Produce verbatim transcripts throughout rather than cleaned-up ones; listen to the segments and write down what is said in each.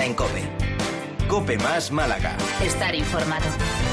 Herrera en COPE. COPE más Málaga. Estar informado.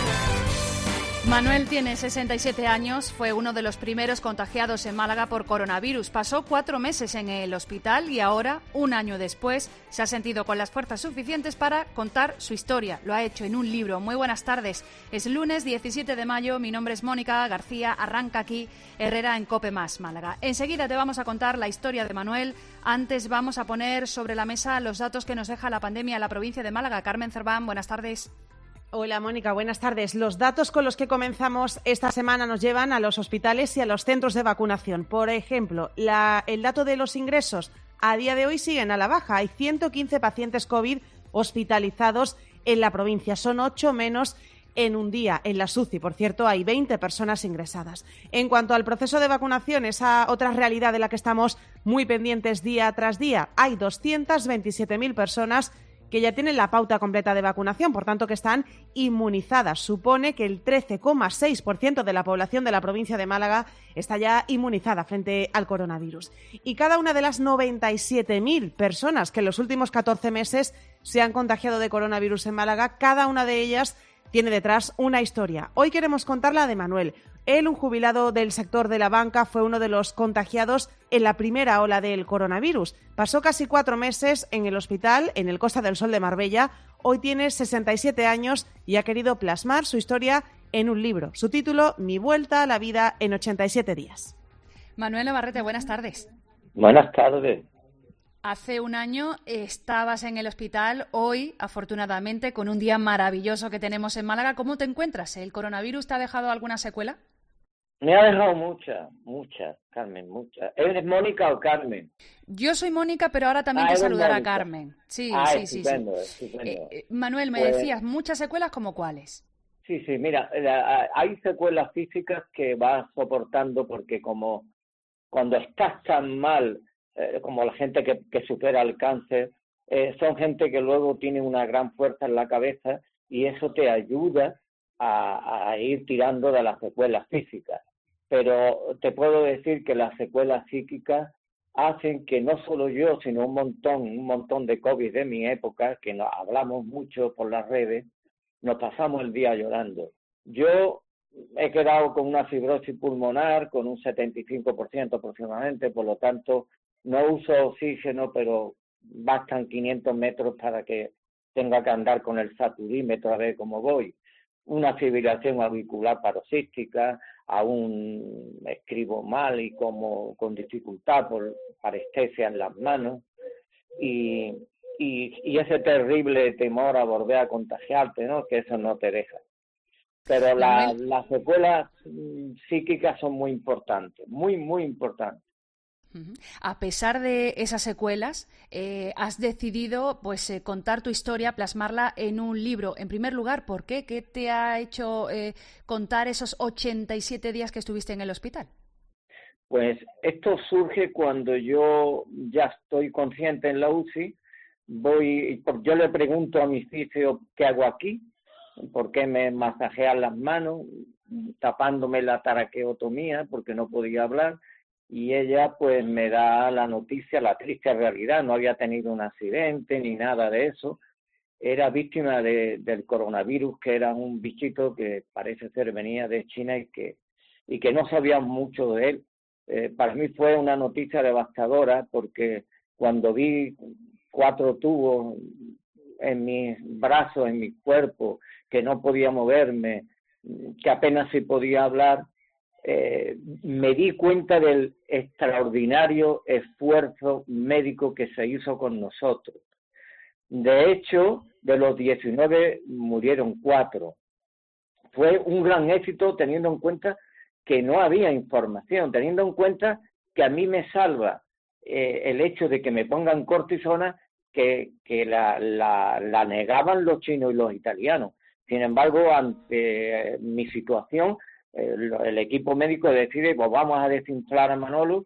Manuel tiene sesenta y siete años, fue uno de los primeros contagiados en Málaga por coronavirus. Pasó cuatro meses en el hospital y ahora, un año después, se ha sentido con las fuerzas suficientes para contar su historia. Lo ha hecho en un libro. Muy buenas tardes. Es lunes diecisiete de mayo, mi nombre es Mónica García, arranca aquí Herrera en COPE más Málaga. Enseguida te vamos a contar la historia de Manuel. Antes vamos a poner sobre la mesa los datos que nos deja la pandemia en la provincia de Málaga. Carmen Cerván, buenas tardes. Hola Mónica, buenas tardes. Los datos con los que comenzamos esta semana nos llevan a los hospitales y a los centros de vacunación. Por ejemplo, la, el dato de los ingresos a día de hoy siguen a la baja. Hay ciento quince pacientes COVID hospitalizados en la provincia. Son ocho menos en un día. En la S U C I, por cierto, hay veinte personas ingresadas. En cuanto al proceso de vacunación, esa otra realidad de la que estamos muy pendientes día tras día, hay doscientas veintisiete mil personas que ya tienen la pauta completa de vacunación, por tanto que están inmunizadas. Supone que el trece coma seis por ciento de la población de la provincia de Málaga está ya inmunizada frente al coronavirus. Y cada una de las noventa y siete mil personas que en los últimos catorce meses se han contagiado de coronavirus en Málaga, cada una de ellas tiene detrás una historia. Hoy queremos contar la de Manuel. Él, un jubilado del sector de la banca, fue uno de los contagiados en la primera ola del coronavirus. Pasó casi cuatro meses en el hospital, en el Costa del Sol de Marbella. Hoy tiene sesenta y siete años y ha querido plasmar su historia en un libro. Su título, Mi vuelta a la vida en ochenta y siete días. Manuel Navarrete, buenas tardes. Buenas tardes. Hace un año estabas en el hospital, hoy, afortunadamente, con un día maravilloso que tenemos en Málaga. ¿Cómo te encuentras? ¿El coronavirus te ha dejado alguna secuela? Me ha dejado muchas, muchas, Carmen, muchas. ¿Eres Mónica o Carmen? Yo soy Mónica, pero ahora también ah, te saludar Mónica. a Carmen. Sí, ah, sí, estupendo, sí. sí. Estupendo. Eh, Manuel, me pues, decías, ¿muchas secuelas como cuáles? Sí, sí, mira, hay secuelas físicas que vas soportando porque como cuando estás tan mal, eh, como la gente que, que supera el cáncer, eh, son gente que luego tiene una gran fuerza en la cabeza y eso te ayuda a, a ir tirando de las secuelas físicas. Pero te puedo decir que las secuelas psíquicas hacen que no solo yo, sino un montón, un montón de COVID de mi época, que nos hablamos mucho por las redes, nos pasamos el día llorando. Yo he quedado con una fibrosis pulmonar, con un setenta y cinco por ciento aproximadamente, por lo tanto no uso oxígeno, pero bastan quinientos metros para que tenga que andar con el saturímetro a ver cómo voy. Una fibrilación auricular paroxística, aún escribo mal y como con dificultad por parestesia en las manos y, y, y ese terrible temor a volver a contagiarte, ¿no? Que eso no te deja. Pero la, las secuelas psíquicas son muy importantes, muy, muy importantes. A pesar de esas secuelas, eh, has decidido pues eh, contar tu historia, plasmarla en un libro. En primer lugar, ¿por qué? ¿Qué te ha hecho eh, contar esos ochenta y siete días que estuviste en el hospital? Pues esto surge cuando yo ya estoy consciente en la U C I. Voy, yo le pregunto a mi fisio qué hago aquí, por qué me masajean las manos, tapándome la traqueotomía porque no podía hablar. Y ella pues me da la noticia, la triste realidad, no había tenido un accidente ni nada de eso, era víctima de, del coronavirus, que era un bichito que parece ser venía de China y que, y que no sabíamos mucho de él. Eh, para mí fue una noticia devastadora porque cuando vi cuatro tubos en mis brazos, en mi cuerpo, que no podía moverme, que apenas si podía hablar, Eh, me di cuenta del extraordinario esfuerzo médico que se hizo con nosotros. De hecho, de los diecinueve murieron cuatro. Fue un gran éxito teniendo en cuenta que no había información, teniendo en cuenta que a mí me salva eh, el hecho de que me pongan cortisona que, que la, la, la negaban los chinos y los italianos. Sin embargo, ante eh, mi situación, El, el equipo médico decide, pues vamos a desinflar a Manolo,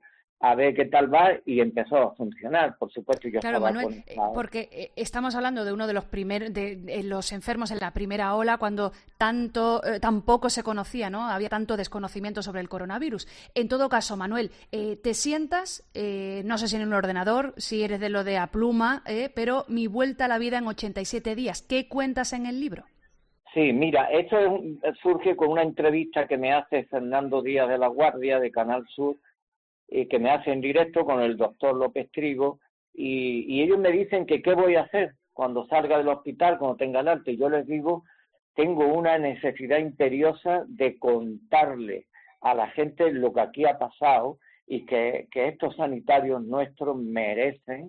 a ver qué tal va, y empezó a funcionar, por supuesto. Yo claro, estaba Manuel, con... porque estamos hablando de uno de los primeros, de, de los enfermos en la primera ola, cuando tanto, eh, tan poco se conocía, ¿no? Había tanto desconocimiento sobre el coronavirus. En todo caso, Manuel, eh, te sientas, eh, no sé si en un ordenador, si eres de lo de a pluma, eh, pero Mi vuelta a la vida en ochenta y siete días. ¿Qué cuentas en el libro? Sí, mira, esto es un, surge con una entrevista que me hace Fernando Díaz de la Guardia, de Canal Sur, eh, que me hace en directo con el doctor López Trigo, y, y ellos me dicen que qué voy a hacer cuando salga del hospital, cuando tenga el alta, y yo les digo, tengo una necesidad imperiosa de contarle a la gente lo que aquí ha pasado, y que, que estos sanitarios nuestros merecen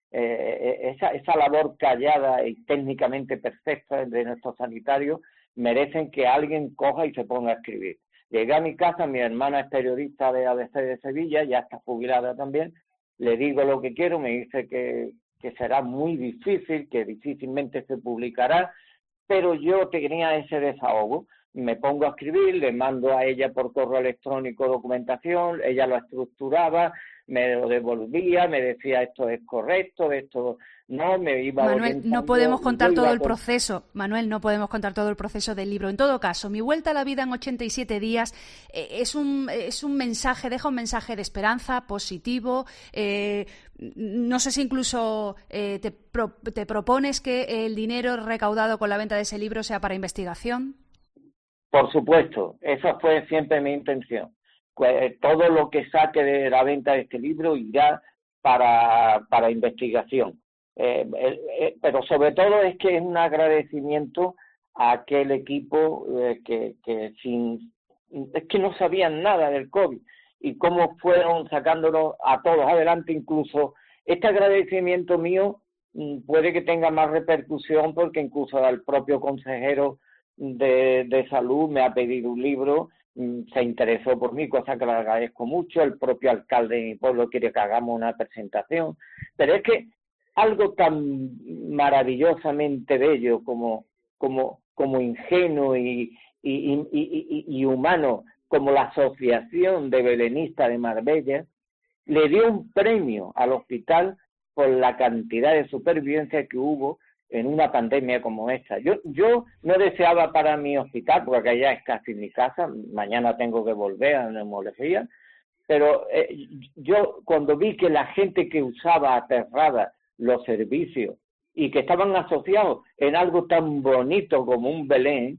eh, esa, esa labor callada y técnicamente perfecta de nuestros sanitarios, merecen que alguien coja y se ponga a escribir. Llegué a mi casa, mi hermana es periodista de A B C de Sevilla, ya está jubilada también, le digo lo que quiero, me dice que, que será muy difícil, que difícilmente se publicará, pero yo tenía ese desahogo, me pongo a escribir, le mando a ella por correo electrónico documentación, ella lo estructuraba, me lo devolvía, me decía esto es correcto, esto no, me iba Manuel, orientando, no podemos contar todo el por... proceso, Manuel, no podemos contar todo el proceso del libro. En todo caso, Mi vuelta a la vida en ochenta y siete días eh, es un es un mensaje, deja un mensaje de esperanza, positivo. Eh, no sé si incluso eh, te, pro, te propones que el dinero recaudado con la venta de ese libro sea para investigación. Por supuesto, esa fue siempre mi intención. Todo lo que saque de la venta de este libro irá para, para investigación. Eh, eh, pero sobre todo es que es un agradecimiento a aquel equipo eh, que, que sin es que no sabían nada del COVID y cómo fueron sacándonos a todos adelante. Incluso este agradecimiento mío puede que tenga más repercusión, porque incluso el propio consejero de, de salud me ha pedido un libro, se interesó por mí, cosa que le agradezco mucho. El propio alcalde de mi pueblo quiere que hagamos una presentación, pero es que algo tan maravillosamente bello como como como ingenuo y y, y, y, y humano como la Asociación de Belenistas de Marbella le dio un premio al hospital por la cantidad de supervivencia que hubo en una pandemia como esta. Yo yo no deseaba para mi hospital, porque allá es casi mi casa, mañana tengo que volver a neumología, pero eh, yo cuando vi que la gente que usaba aterrada los servicios y que estaban asociados en algo tan bonito como un Belén,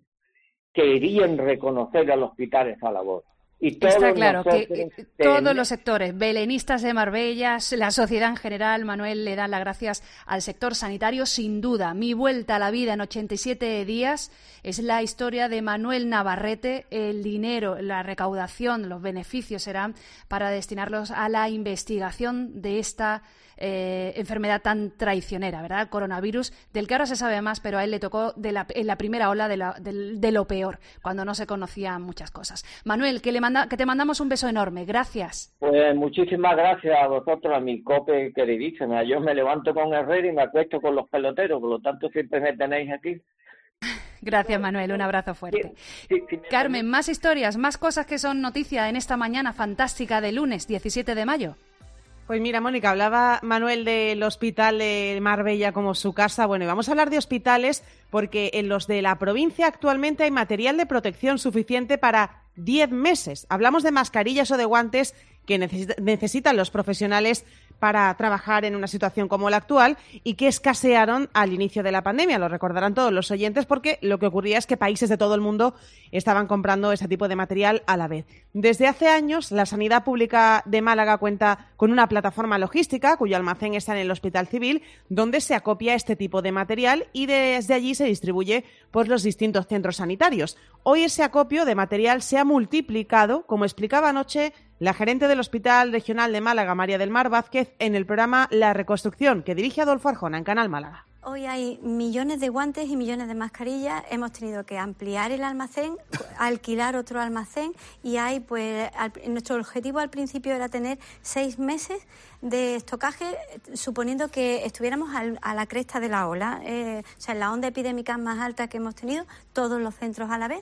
querían reconocer al hospital esa labor. Y todos Está claro nosotros, que ten... todos los sectores, belenistas de Marbella, la sociedad en general, Manuel, le dan las gracias al sector sanitario, sin duda. Mi vuelta a la vida en ochenta y siete días es la historia de Manuel Navarrete. El dinero, la recaudación, los beneficios serán para destinarlos a la investigación de esta Eh, enfermedad tan traicionera, ¿verdad? El coronavirus, del que ahora se sabe más, pero a él le tocó de la, en la primera ola de, la, de, de lo peor, cuando no se conocían muchas cosas. Manuel, que, le manda, que te mandamos un beso enorme. Gracias. Pues muchísimas gracias a vosotros, a mi cope queridísima. Yo me levanto con Herrera y me acuesto con los peloteros, por lo tanto siempre me tenéis aquí. Gracias, Manuel. Un abrazo fuerte. Sí, sí, sí, Carmen, más historias, más cosas que son noticia en esta mañana fantástica de lunes, diecisiete de mayo. Pues mira, Mónica, hablaba Manuel del hospital de Marbella como su casa. Bueno, y vamos a hablar de hospitales porque en los de la provincia actualmente hay material de protección suficiente para diez meses. Hablamos de mascarillas o de guantes que necesitan los profesionales para trabajar en una situación como la actual y que escasearon al inicio de la pandemia. Lo recordarán todos los oyentes, porque lo que ocurría es que países de todo el mundo estaban comprando ese tipo de material a la vez. Desde hace años, la Sanidad Pública de Málaga cuenta con una plataforma logística cuyo almacén está en el Hospital Civil, donde se acopia este tipo de material y desde allí se distribuye por los distintos centros sanitarios. Hoy ese acopio de material se ha multiplicado, como explicaba anoche la gerente del Hospital Regional de Málaga, María del Mar Vázquez, en el programa La Reconstrucción, que dirige Adolfo Arjona en Canal Málaga. Hoy hay millones de guantes y millones de mascarillas. Hemos tenido que ampliar el almacén, alquilar otro almacén y hay, pues, al, nuestro objetivo al principio era tener seis meses de estocaje, suponiendo que estuviéramos al, a la cresta de la ola, eh, o sea, en la onda epidémica más alta que hemos tenido, todos los centros a la vez.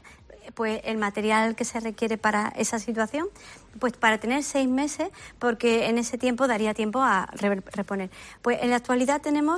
pues el material que se requiere para esa situación, pues para tener seis meses, porque en ese tiempo daría tiempo a reponer. Pues en la actualidad tenemos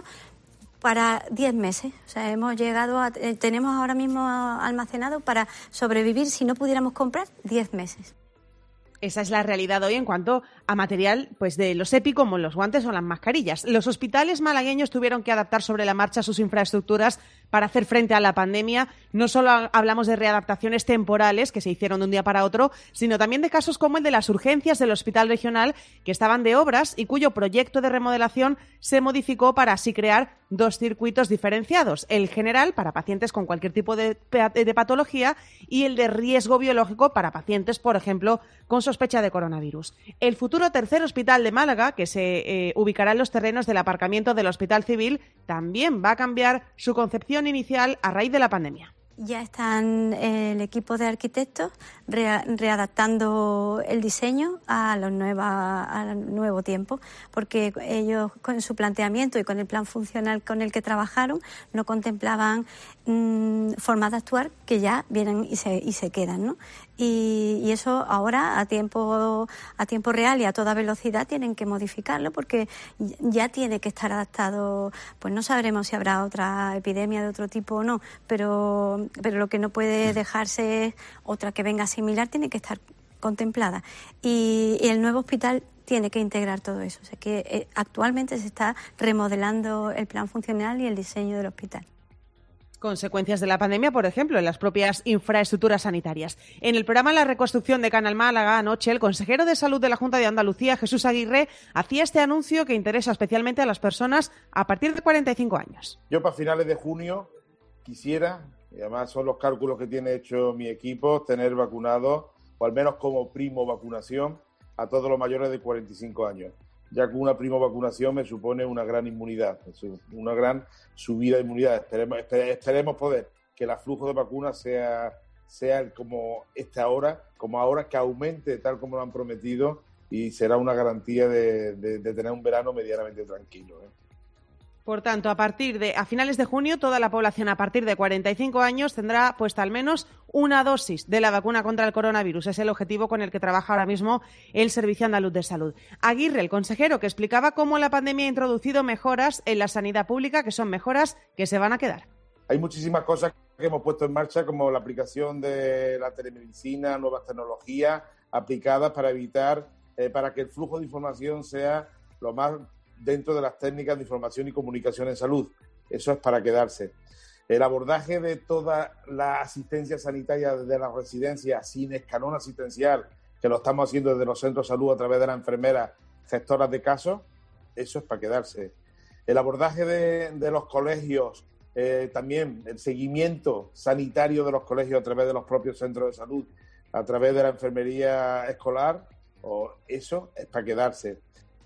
para diez meses, o sea, hemos llegado a, eh, tenemos ahora mismo almacenado para sobrevivir, si no pudiéramos comprar, diez meses. Esa es la realidad hoy en cuanto a material pues de los EPI, como los guantes o las mascarillas. Los hospitales malagueños tuvieron que adaptar sobre la marcha sus infraestructuras para hacer frente a la pandemia. No solo hablamos de readaptaciones temporales que se hicieron de un día para otro, sino también de casos como el de las urgencias del Hospital Regional, que estaban de obras y cuyo proyecto de remodelación se modificó para así crear dos circuitos diferenciados: el general para pacientes con cualquier tipo de, de patología y el de riesgo biológico para pacientes, por ejemplo, con sospecha de coronavirus. El futuro tercer hospital de Málaga, que se eh, ubicará en los terrenos del aparcamiento del Hospital Civil, también va a cambiar su concepción inicial a raíz de la pandemia. Ya están el equipo de arquitectos re, readaptando el diseño a los nueva, al nuevo tiempo, porque ellos con su planteamiento y con el plan funcional con el que trabajaron no contemplaban mmm, formas de actuar que ya vienen y se, y se quedan, ¿no? Y, y eso ahora a tiempo a tiempo real y a toda velocidad tienen que modificarlo, porque ya tiene que estar adaptado. Pues no sabremos si habrá otra epidemia de otro tipo o no, pero, pero lo que no puede dejarse es otra que venga similar, tiene que estar contemplada. Y, y el nuevo hospital tiene que integrar todo eso. O sea que eh, actualmente se está remodelando el plan funcional y el diseño del hospital. Consecuencias de la pandemia, por ejemplo, en las propias infraestructuras sanitarias. En el programa La Reconstrucción de Canal Málaga anoche, el consejero de Salud de la Junta de Andalucía, Jesús Aguirre, hacía este anuncio que interesa especialmente a las personas a partir de cuarenta y cinco años. Yo para finales de junio quisiera, y además son los cálculos que tiene hecho mi equipo, tener vacunados, o al menos como primo vacunación, a todos los mayores de cuarenta y cinco años. Ya que una primo vacunación me supone una gran inmunidad, una gran subida de inmunidad. Esperemos, esperemos poder que el aflujo de vacunas sea, sea como esta ahora, como ahora, que aumente tal como lo han prometido, y será una garantía de, de, de tener un verano medianamente tranquilo, ¿eh? Por tanto, a partir de a finales de junio, toda la población a partir de cuarenta y cinco años tendrá puesta al menos una dosis de la vacuna contra el coronavirus. Es el objetivo con el que trabaja ahora mismo el Servicio Andaluz de Salud. Aguirre, el consejero, que explicaba cómo la pandemia ha introducido mejoras en la sanidad pública, que son mejoras que se van a quedar. Hay muchísimas cosas que hemos puesto en marcha, como la aplicación de la telemedicina, nuevas tecnologías aplicadas para evitar, eh, para que el flujo de información sea lo más dentro de las técnicas de información y comunicación en salud. Eso es para quedarse. El abordaje de toda la asistencia sanitaria desde las residencias sin escalón asistencial, que lo estamos haciendo desde los centros de salud a través de las enfermeras gestoras de casos, eso es para quedarse. El abordaje de, de los colegios, eh, también el seguimiento sanitario de los colegios a través de los propios centros de salud, a través de la enfermería escolar, o eso es para quedarse.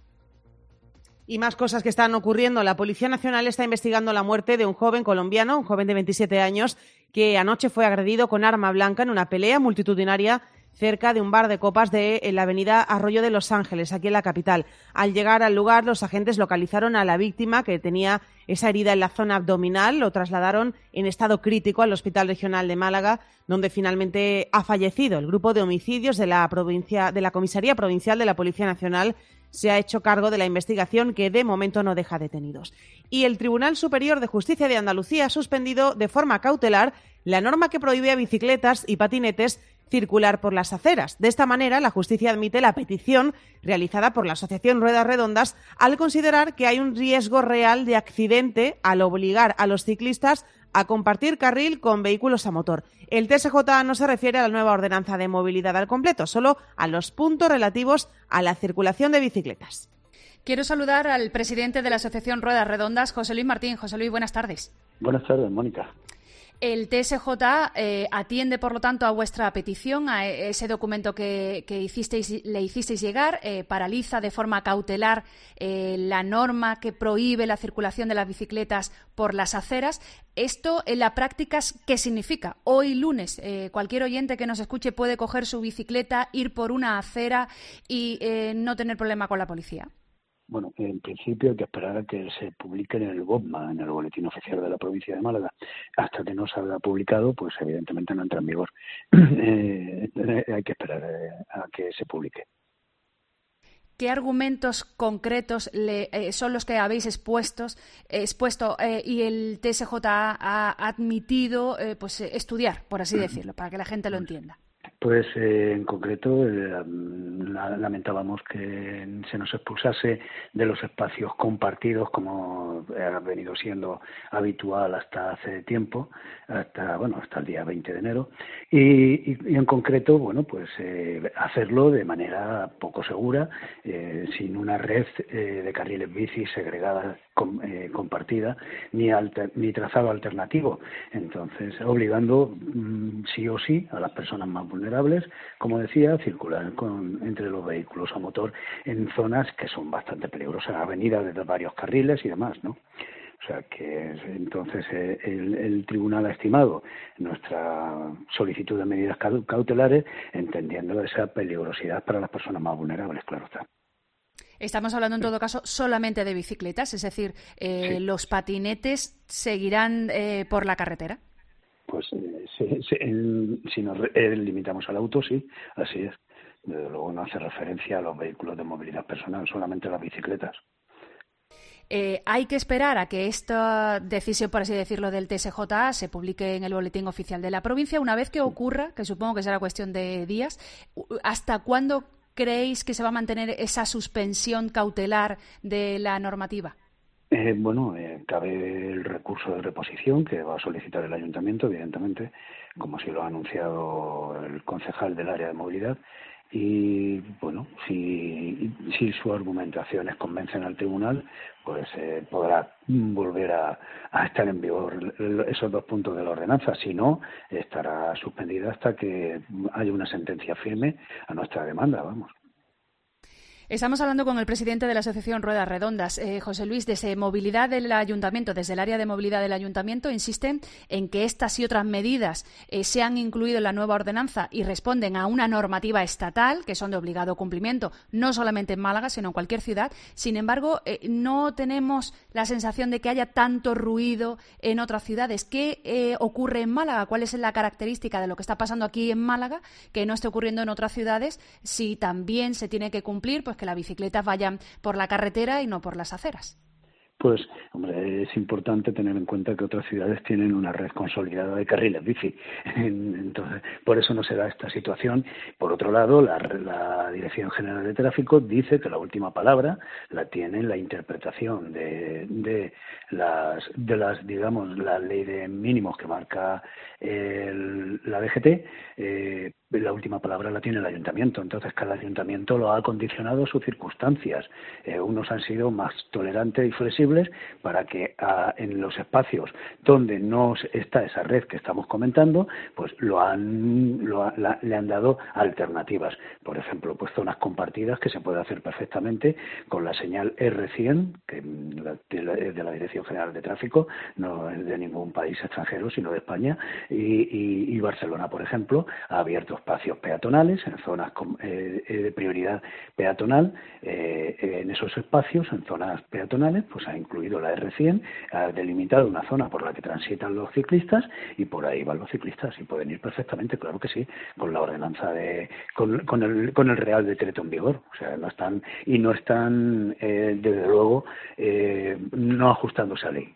Y más cosas que están ocurriendo. La Policía Nacional está investigando la muerte de un joven colombiano, un joven de veintisiete años, que anoche fue agredido con arma blanca en una pelea multitudinaria cerca de un bar de copas de la avenida Arroyo de Los Ángeles, aquí en la capital. Al llegar al lugar, los agentes localizaron a la víctima, que tenía esa herida en la zona abdominal. Lo trasladaron en estado crítico al Hospital Regional de Málaga, donde finalmente ha fallecido. El grupo de homicidios de la provincia, de la Comisaría Provincial de la Policía Nacional se ha hecho cargo de la investigación, que de momento no deja detenidos. Y el Tribunal Superior de Justicia de Andalucía ha suspendido de forma cautelar la norma que prohíbe a bicicletas y patinetes circular por las aceras. De esta manera, la justicia admite la petición realizada por la Asociación Ruedas Redondas al considerar que hay un riesgo real de accidente al obligar a los ciclistas a compartir carril con vehículos a motor. El T S J no se refiere a la nueva ordenanza de movilidad al completo, solo a los puntos relativos a la circulación de bicicletas. Quiero saludar al presidente de la Asociación Ruedas Redondas, José Luis Martín. José Luis, buenas tardes. Buenas tardes, Mónica. El T S J eh, atiende, por lo tanto, a vuestra petición, a ese documento que, que hicisteis, le hicisteis llegar, eh, paraliza de forma cautelar eh, la norma que prohíbe la circulación de las bicicletas por las aceras. Esto, en la práctica, ¿qué significa? Hoy lunes, eh, cualquier oyente que nos escuche puede coger su bicicleta, ir por una acera y eh, no tener problema con la policía. Bueno, en principio hay que esperar a que se publique en el BOPMA, en el Boletín Oficial de la Provincia de Málaga. Hasta que no salga publicado, pues evidentemente no entra en vigor. eh, hay que esperar eh, a que se publique. ¿Qué argumentos concretos le, eh, son los que habéis expuestos, eh, expuesto eh, y el T S J A ha admitido eh, pues, eh, estudiar, por así decirlo, para que la gente lo entienda? Pues eh, en concreto eh, lamentábamos que se nos expulsase de los espacios compartidos como ha venido siendo habitual hasta hace tiempo, hasta bueno hasta el día veinte de enero y, y, y en concreto bueno pues eh, hacerlo de manera poco segura, eh, sin una red eh, de carriles bici segregada com, eh, compartida ni alter, ni trazado alternativo, entonces obligando mm, sí o sí a las personas más vulnerables, como decía, a circular con, entre los vehículos a motor en zonas que son bastante peligrosas, avenidas de varios carriles y demás, ¿no? O sea que entonces eh, el, el tribunal ha estimado nuestra solicitud de medidas cautelares, entendiendo esa peligrosidad para las personas más vulnerables, claro está. Estamos hablando en todo caso solamente de bicicletas, es decir, eh, sí. ¿Los patinetes seguirán eh, por la carretera? Pues eh, si, si, en, si nos eh, limitamos al auto, sí, así es. Desde luego no hace referencia a los vehículos de movilidad personal, solamente las bicicletas. Eh, hay que esperar a que esta decisión, por así decirlo, del T S J A se publique en el Boletín Oficial de la provincia. Una vez que ocurra, que supongo que será cuestión de días, ¿hasta cuándo creéis que se va a mantener esa suspensión cautelar de la normativa? Eh, bueno, eh, cabe el recurso de reposición que va a solicitar el ayuntamiento, evidentemente, como así lo ha anunciado el concejal del área de movilidad. Y, bueno, si, si sus argumentaciones convencen al tribunal, pues eh, podrá volver a, a estar en vigor esos dos puntos de la ordenanza. Si no, estará suspendida hasta que haya una sentencia firme a nuestra demanda, vamos. Estamos hablando con el presidente de la Asociación Ruedas Redondas, eh, José Luis. Desde Movilidad del Ayuntamiento, desde el área de movilidad del Ayuntamiento, insisten en que estas y otras medidas eh, se han incluido en la nueva ordenanza y responden a una normativa estatal que son de obligado cumplimiento, no solamente en Málaga, sino en cualquier ciudad. Sin embargo, eh, no tenemos la sensación de que haya tanto ruido en otras ciudades. ¿Qué eh, ocurre en Málaga? ¿Cuál es la característica de lo que está pasando aquí en Málaga que no esté ocurriendo en otras ciudades? Si también se tiene que cumplir, pues que las bicicletas vayan por la carretera y no por las aceras. Pues, hombre, es importante tener en cuenta que otras ciudades tienen una red consolidada de carriles bici. Entonces, por eso no se da esta situación. Por otro lado, la, la Dirección General de Tráfico dice que la última palabra la tiene la interpretación de, de las, de las, digamos, la ley de mínimos que marca el, la D G T. Eh, la última palabra la tiene el ayuntamiento, entonces cada ayuntamiento lo ha condicionado a sus circunstancias. Eh, unos han sido más tolerantes y flexibles para que a, en los espacios donde no está esa red que estamos comentando, pues lo han, lo, la, le han dado alternativas. Por ejemplo, pues zonas compartidas que se puede hacer perfectamente con la señal erre cien, que es de la Dirección General de Tráfico, no es de ningún país extranjero, sino de España, y, y, y Barcelona, por ejemplo, ha abierto espacios peatonales en zonas con, eh, de prioridad peatonal. Eh, en esos espacios, en zonas peatonales, pues ha incluido la erre cien, ha delimitado una zona por la que transitan los ciclistas y por ahí van los ciclistas y pueden ir perfectamente, claro que sí, con la ordenanza de, con, con el con el Real Decreto en vigor. O sea, no están y no están eh, desde luego eh, no ajustándose a ley.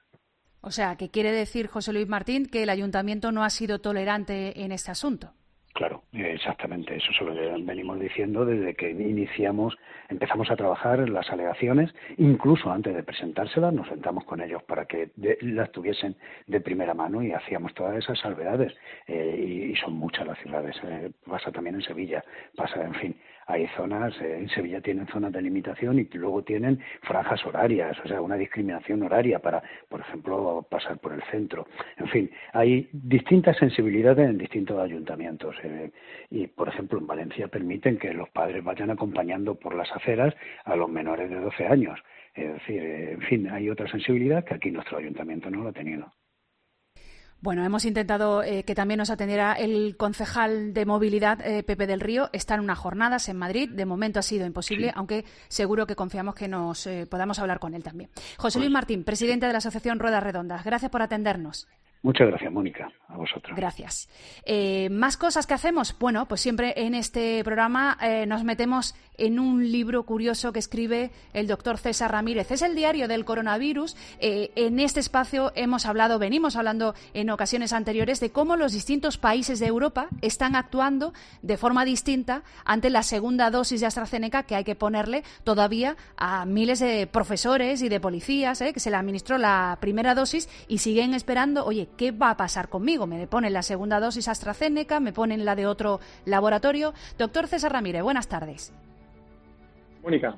O sea, ¿qué quiere decir, José Luis Martín, que el ayuntamiento no ha sido tolerante en este asunto? Claro, exactamente, eso es lo que venimos diciendo desde que iniciamos, empezamos a trabajar las alegaciones, incluso antes de presentárselas nos sentamos con ellos para que de, las tuviesen de primera mano y hacíamos todas esas salvedades, eh, y, y son muchas las ciudades, eh, pasa también en Sevilla, pasa, en fin, hay zonas, eh, en Sevilla tienen zonas de limitación y luego tienen franjas horarias, o sea, una discriminación horaria para, por ejemplo, pasar por el centro, en fin, hay distintas sensibilidades en distintos ayuntamientos. Eh, y, por ejemplo, en Valencia permiten que los padres vayan acompañando por las aceras a los menores de doce años. Es decir, eh, en fin, hay otra sensibilidad que aquí nuestro ayuntamiento no lo ha tenido. Bueno, hemos intentado eh, que también nos atendiera el concejal de movilidad, eh, Pepe del Río. Están unas jornadas en Madrid. De momento ha sido imposible, sí. aunque seguro que confiamos que nos eh, podamos hablar con él también. José Luis Martín, presidente de la Asociación Ruedas Redondas. Gracias por atendernos. Muchas gracias, Mónica, a vosotros. Gracias. Eh, ¿Más cosas que hacemos? Bueno, pues siempre en este programa eh, nos metemos en un libro curioso que escribe el doctor César Ramírez. Es el diario del coronavirus. Eh, en este espacio hemos hablado, venimos hablando en ocasiones anteriores de cómo los distintos países de Europa están actuando de forma distinta ante la segunda dosis de AstraZeneca que hay que ponerle todavía a miles de profesores y de policías eh, que se le administró la primera dosis y siguen esperando, oye, ¿qué va a pasar conmigo? Me ponen la segunda dosis AstraZeneca, me ponen la de otro laboratorio. Doctor César Ramírez, buenas tardes. Mónica.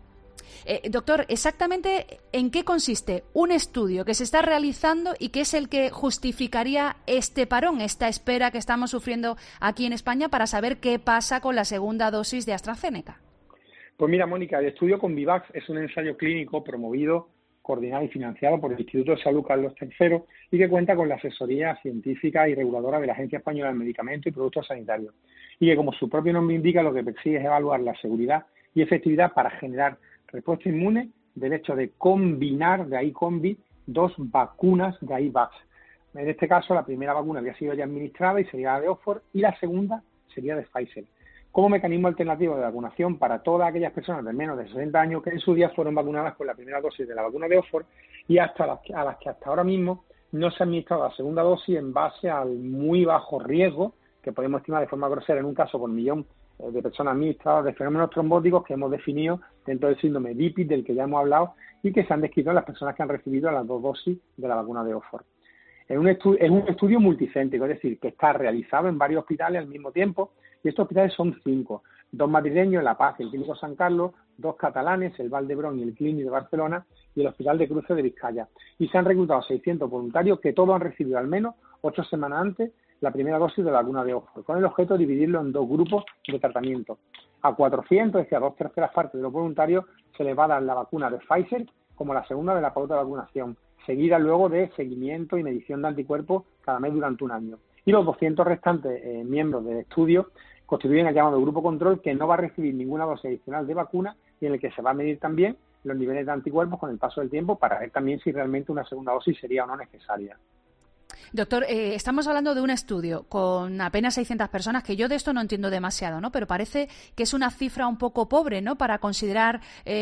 Eh, doctor, exactamente en qué consiste un estudio que se está realizando y que es el que justificaría este parón, esta espera que estamos sufriendo aquí en España para saber qué pasa con la segunda dosis de AstraZeneca. Pues mira, Mónica, el estudio Convivax es un ensayo clínico promovido, coordinado y financiado por el Instituto de Salud Carlos tercero y que cuenta con la asesoría científica y reguladora de la Agencia Española del Medicamento y Productos Sanitarios y que, como su propio nombre indica, lo que persigue es evaluar la seguridad y efectividad para generar respuesta inmune del hecho de combinar, de ahí combi, dos vacunas de ahí Vax. En este caso, la primera vacuna había sido ya administrada y sería la de Oxford y la segunda sería de Pfizer, como mecanismo alternativo de vacunación para todas aquellas personas de menos de sesenta años que en su día fueron vacunadas con la primera dosis de la vacuna de Oxford y hasta las que, a las que hasta ahora mismo no se ha administrado la segunda dosis en base al muy bajo riesgo que podemos estimar de forma grosera en un caso por millón de personas administradas de fenómenos trombóticos que hemos definido dentro del síndrome D I P I D del que ya hemos hablado y que se han descrito en las personas que han recibido las dos dosis de la vacuna de Oxford. Es un, estu- es un estudio multicéntrico, es decir, que está realizado en varios hospitales al mismo tiempo. Y estos hospitales son cinco, dos madrileños, La Paz y el Clínico San Carlos, dos catalanes, el Valdebrón y el Clínic de Barcelona, y el Hospital de Cruces de Vizcaya. Y se han reclutado seiscientos voluntarios que todos han recibido al menos ocho semanas antes la primera dosis de la vacuna de Oxford, con el objeto de dividirlo en dos grupos de tratamiento. A cuatrocientos, es decir, a dos terceras partes de los voluntarios, se les va a dar la vacuna de Pfizer como la segunda de la pauta de vacunación, seguida luego de seguimiento y medición de anticuerpos cada mes durante un año. Y los doscientos restantes eh, miembros del estudio constituyen el llamado grupo control, que no va a recibir ninguna dosis adicional de vacuna y en el que se va a medir también los niveles de anticuerpos con el paso del tiempo para ver también si realmente una segunda dosis sería o no necesaria. Doctor, eh, estamos hablando de un estudio con apenas seiscientas personas, que yo de esto no entiendo demasiado, ¿no? Pero parece que es una cifra un poco pobre, ¿no? Para considerar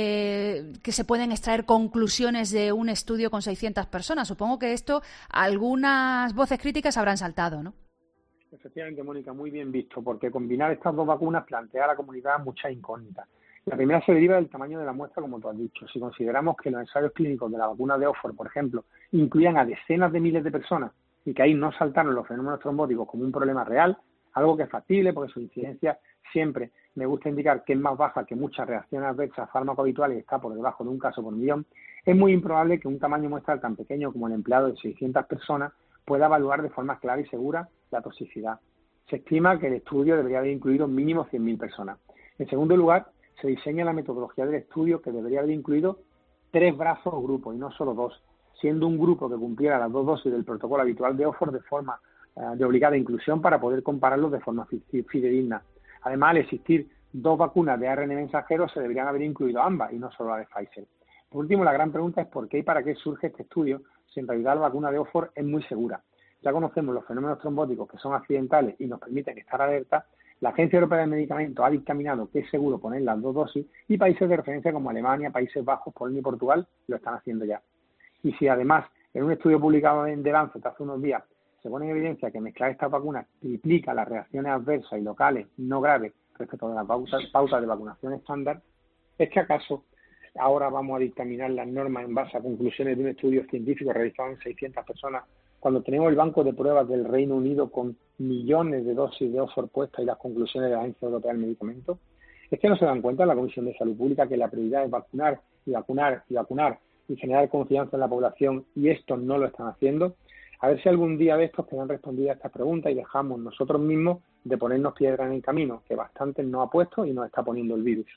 eh, que se pueden extraer conclusiones de un estudio con seiscientas personas. Supongo que esto, algunas voces críticas habrán saltado, ¿no? Efectivamente, Mónica, muy bien visto, porque combinar estas dos vacunas plantea a la comunidad muchas incógnitas. La primera se deriva del tamaño de la muestra, como tú has dicho. Si consideramos que los ensayos clínicos de la vacuna de Oxford, por ejemplo, incluían a decenas de miles de personas y que ahí no saltaron los fenómenos trombóticos como un problema real, algo que es factible porque su incidencia siempre me gusta indicar que es más baja que muchas reacciones adversas a fármacos habituales y está por debajo de un caso por millón, es muy improbable que un tamaño muestral tan pequeño como el empleado de seiscientas personas pueda evaluar de forma clara y segura la toxicidad. Se estima que el estudio debería haber incluido mínimo cien mil personas. En segundo lugar, se diseña la metodología del estudio que debería haber incluido tres brazos o grupos y no solo dos, siendo un grupo que cumpliera las dos dosis del protocolo habitual de Oxford de forma eh, de obligada inclusión para poder compararlos de forma fidedigna. Además, al existir dos vacunas de A R N mensajero, se deberían haber incluido ambas y no solo la de Pfizer. Por último, la gran pregunta es por qué y para qué surge este estudio si en realidad la vacuna de Oxford es muy segura. Ya conocemos los fenómenos trombóticos que son accidentales y nos permiten estar alerta. La Agencia Europea del Medicamento ha dictaminado que es seguro poner las dos dosis y países de referencia como Alemania, Países Bajos, Polonia y Portugal lo están haciendo ya. Y si además en un estudio publicado en The Lancet hace unos días se pone en evidencia que mezclar estas vacunas triplica las reacciones adversas y locales no graves respecto a las pautas, pautas de vacunación estándar, ¿es que acaso ahora vamos a dictaminar las normas en base a conclusiones de un estudio científico realizado en seiscientas personas cuando tenemos el banco de pruebas del Reino Unido con millones de dosis de Oxford puestas y las conclusiones de la Agencia Europea del Medicamento? ¿Es que no se dan cuenta en la Comisión de Salud Pública que la prioridad es vacunar y vacunar y vacunar y generar confianza en la población y estos no lo están haciendo? A ver si algún día de estos tengan respondido a estas preguntas y dejamos nosotros mismos de ponernos piedra en el camino, que bastante nos ha puesto y nos está poniendo el virus.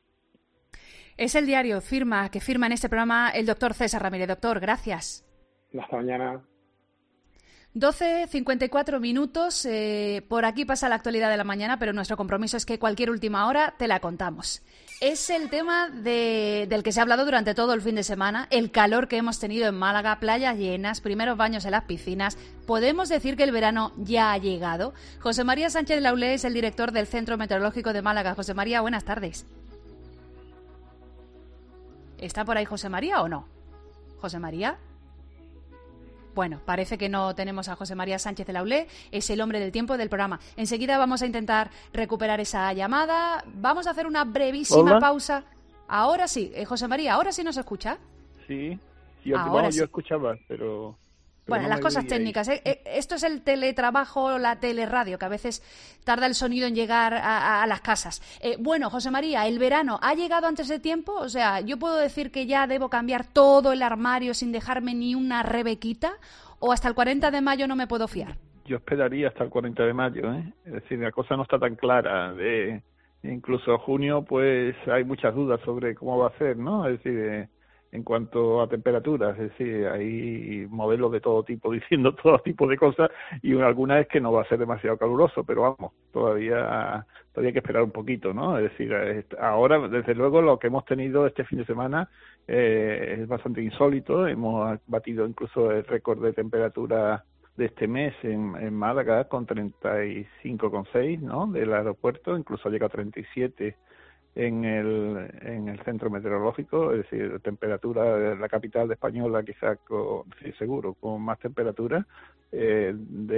Es el diario firma que firma en este programa el doctor César Ramírez. Doctor, gracias. Hasta mañana. doce cincuenta y cuatro minutos, eh, por aquí pasa la actualidad de la mañana, pero nuestro compromiso es que cualquier última hora te la contamos. Es el tema de, del que se ha hablado durante todo el fin de semana, el calor que hemos tenido en Málaga, playas llenas, primeros baños en las piscinas. ¿Podemos decir que el verano ya ha llegado? José María Sánchez Laulé es el director del Centro Meteorológico de Málaga. José María, buenas tardes. ¿Está por ahí José María o no? ¿José María? Bueno, parece que no tenemos a José María Sánchez de Laulé, es el hombre del tiempo del programa. Enseguida vamos a intentar recuperar esa llamada. Vamos a hacer una brevísima Hola. pausa. Ahora sí, eh, José María, ¿ahora sí nos escucha? Sí, yo, Ahora bueno, sí. yo escuchaba, pero... pero Bueno, no las me cosas veía ahí. técnicas. ¿eh? Eh, Esto es el teletrabajo, la teleradio, que a veces tarda el sonido en llegar a, a- a las casas. Eh, bueno, José María, ¿el verano ha llegado antes de tiempo? O sea, ¿yo puedo decir que ya debo cambiar todo el armario sin dejarme ni una rebequita? ¿O hasta el cuarenta de mayo no me puedo fiar? Yo esperaría hasta el cuarenta de mayo, ¿eh? Es decir, la cosa no está tan clara. De, incluso junio, pues hay muchas dudas sobre cómo va a ser, ¿no? Es decir, eh, en cuanto a temperaturas, es decir, hay modelos de todo tipo diciendo todo tipo de cosas y alguna es que no va a ser demasiado caluroso, pero vamos, todavía todavía hay que esperar un poquito, ¿no? Es decir, eh, ahora, desde luego, lo que hemos tenido este fin de semana eh, es bastante insólito. Hemos batido incluso el récord de temperatura de este mes en, en Málaga con treinta y cinco coma seis, ¿no? Del aeropuerto, incluso ha llegado a treinta y siete en el en el centro meteorológico, es decir, temperatura de la capital de española, quizás con, sí, seguro, con más temperatura eh,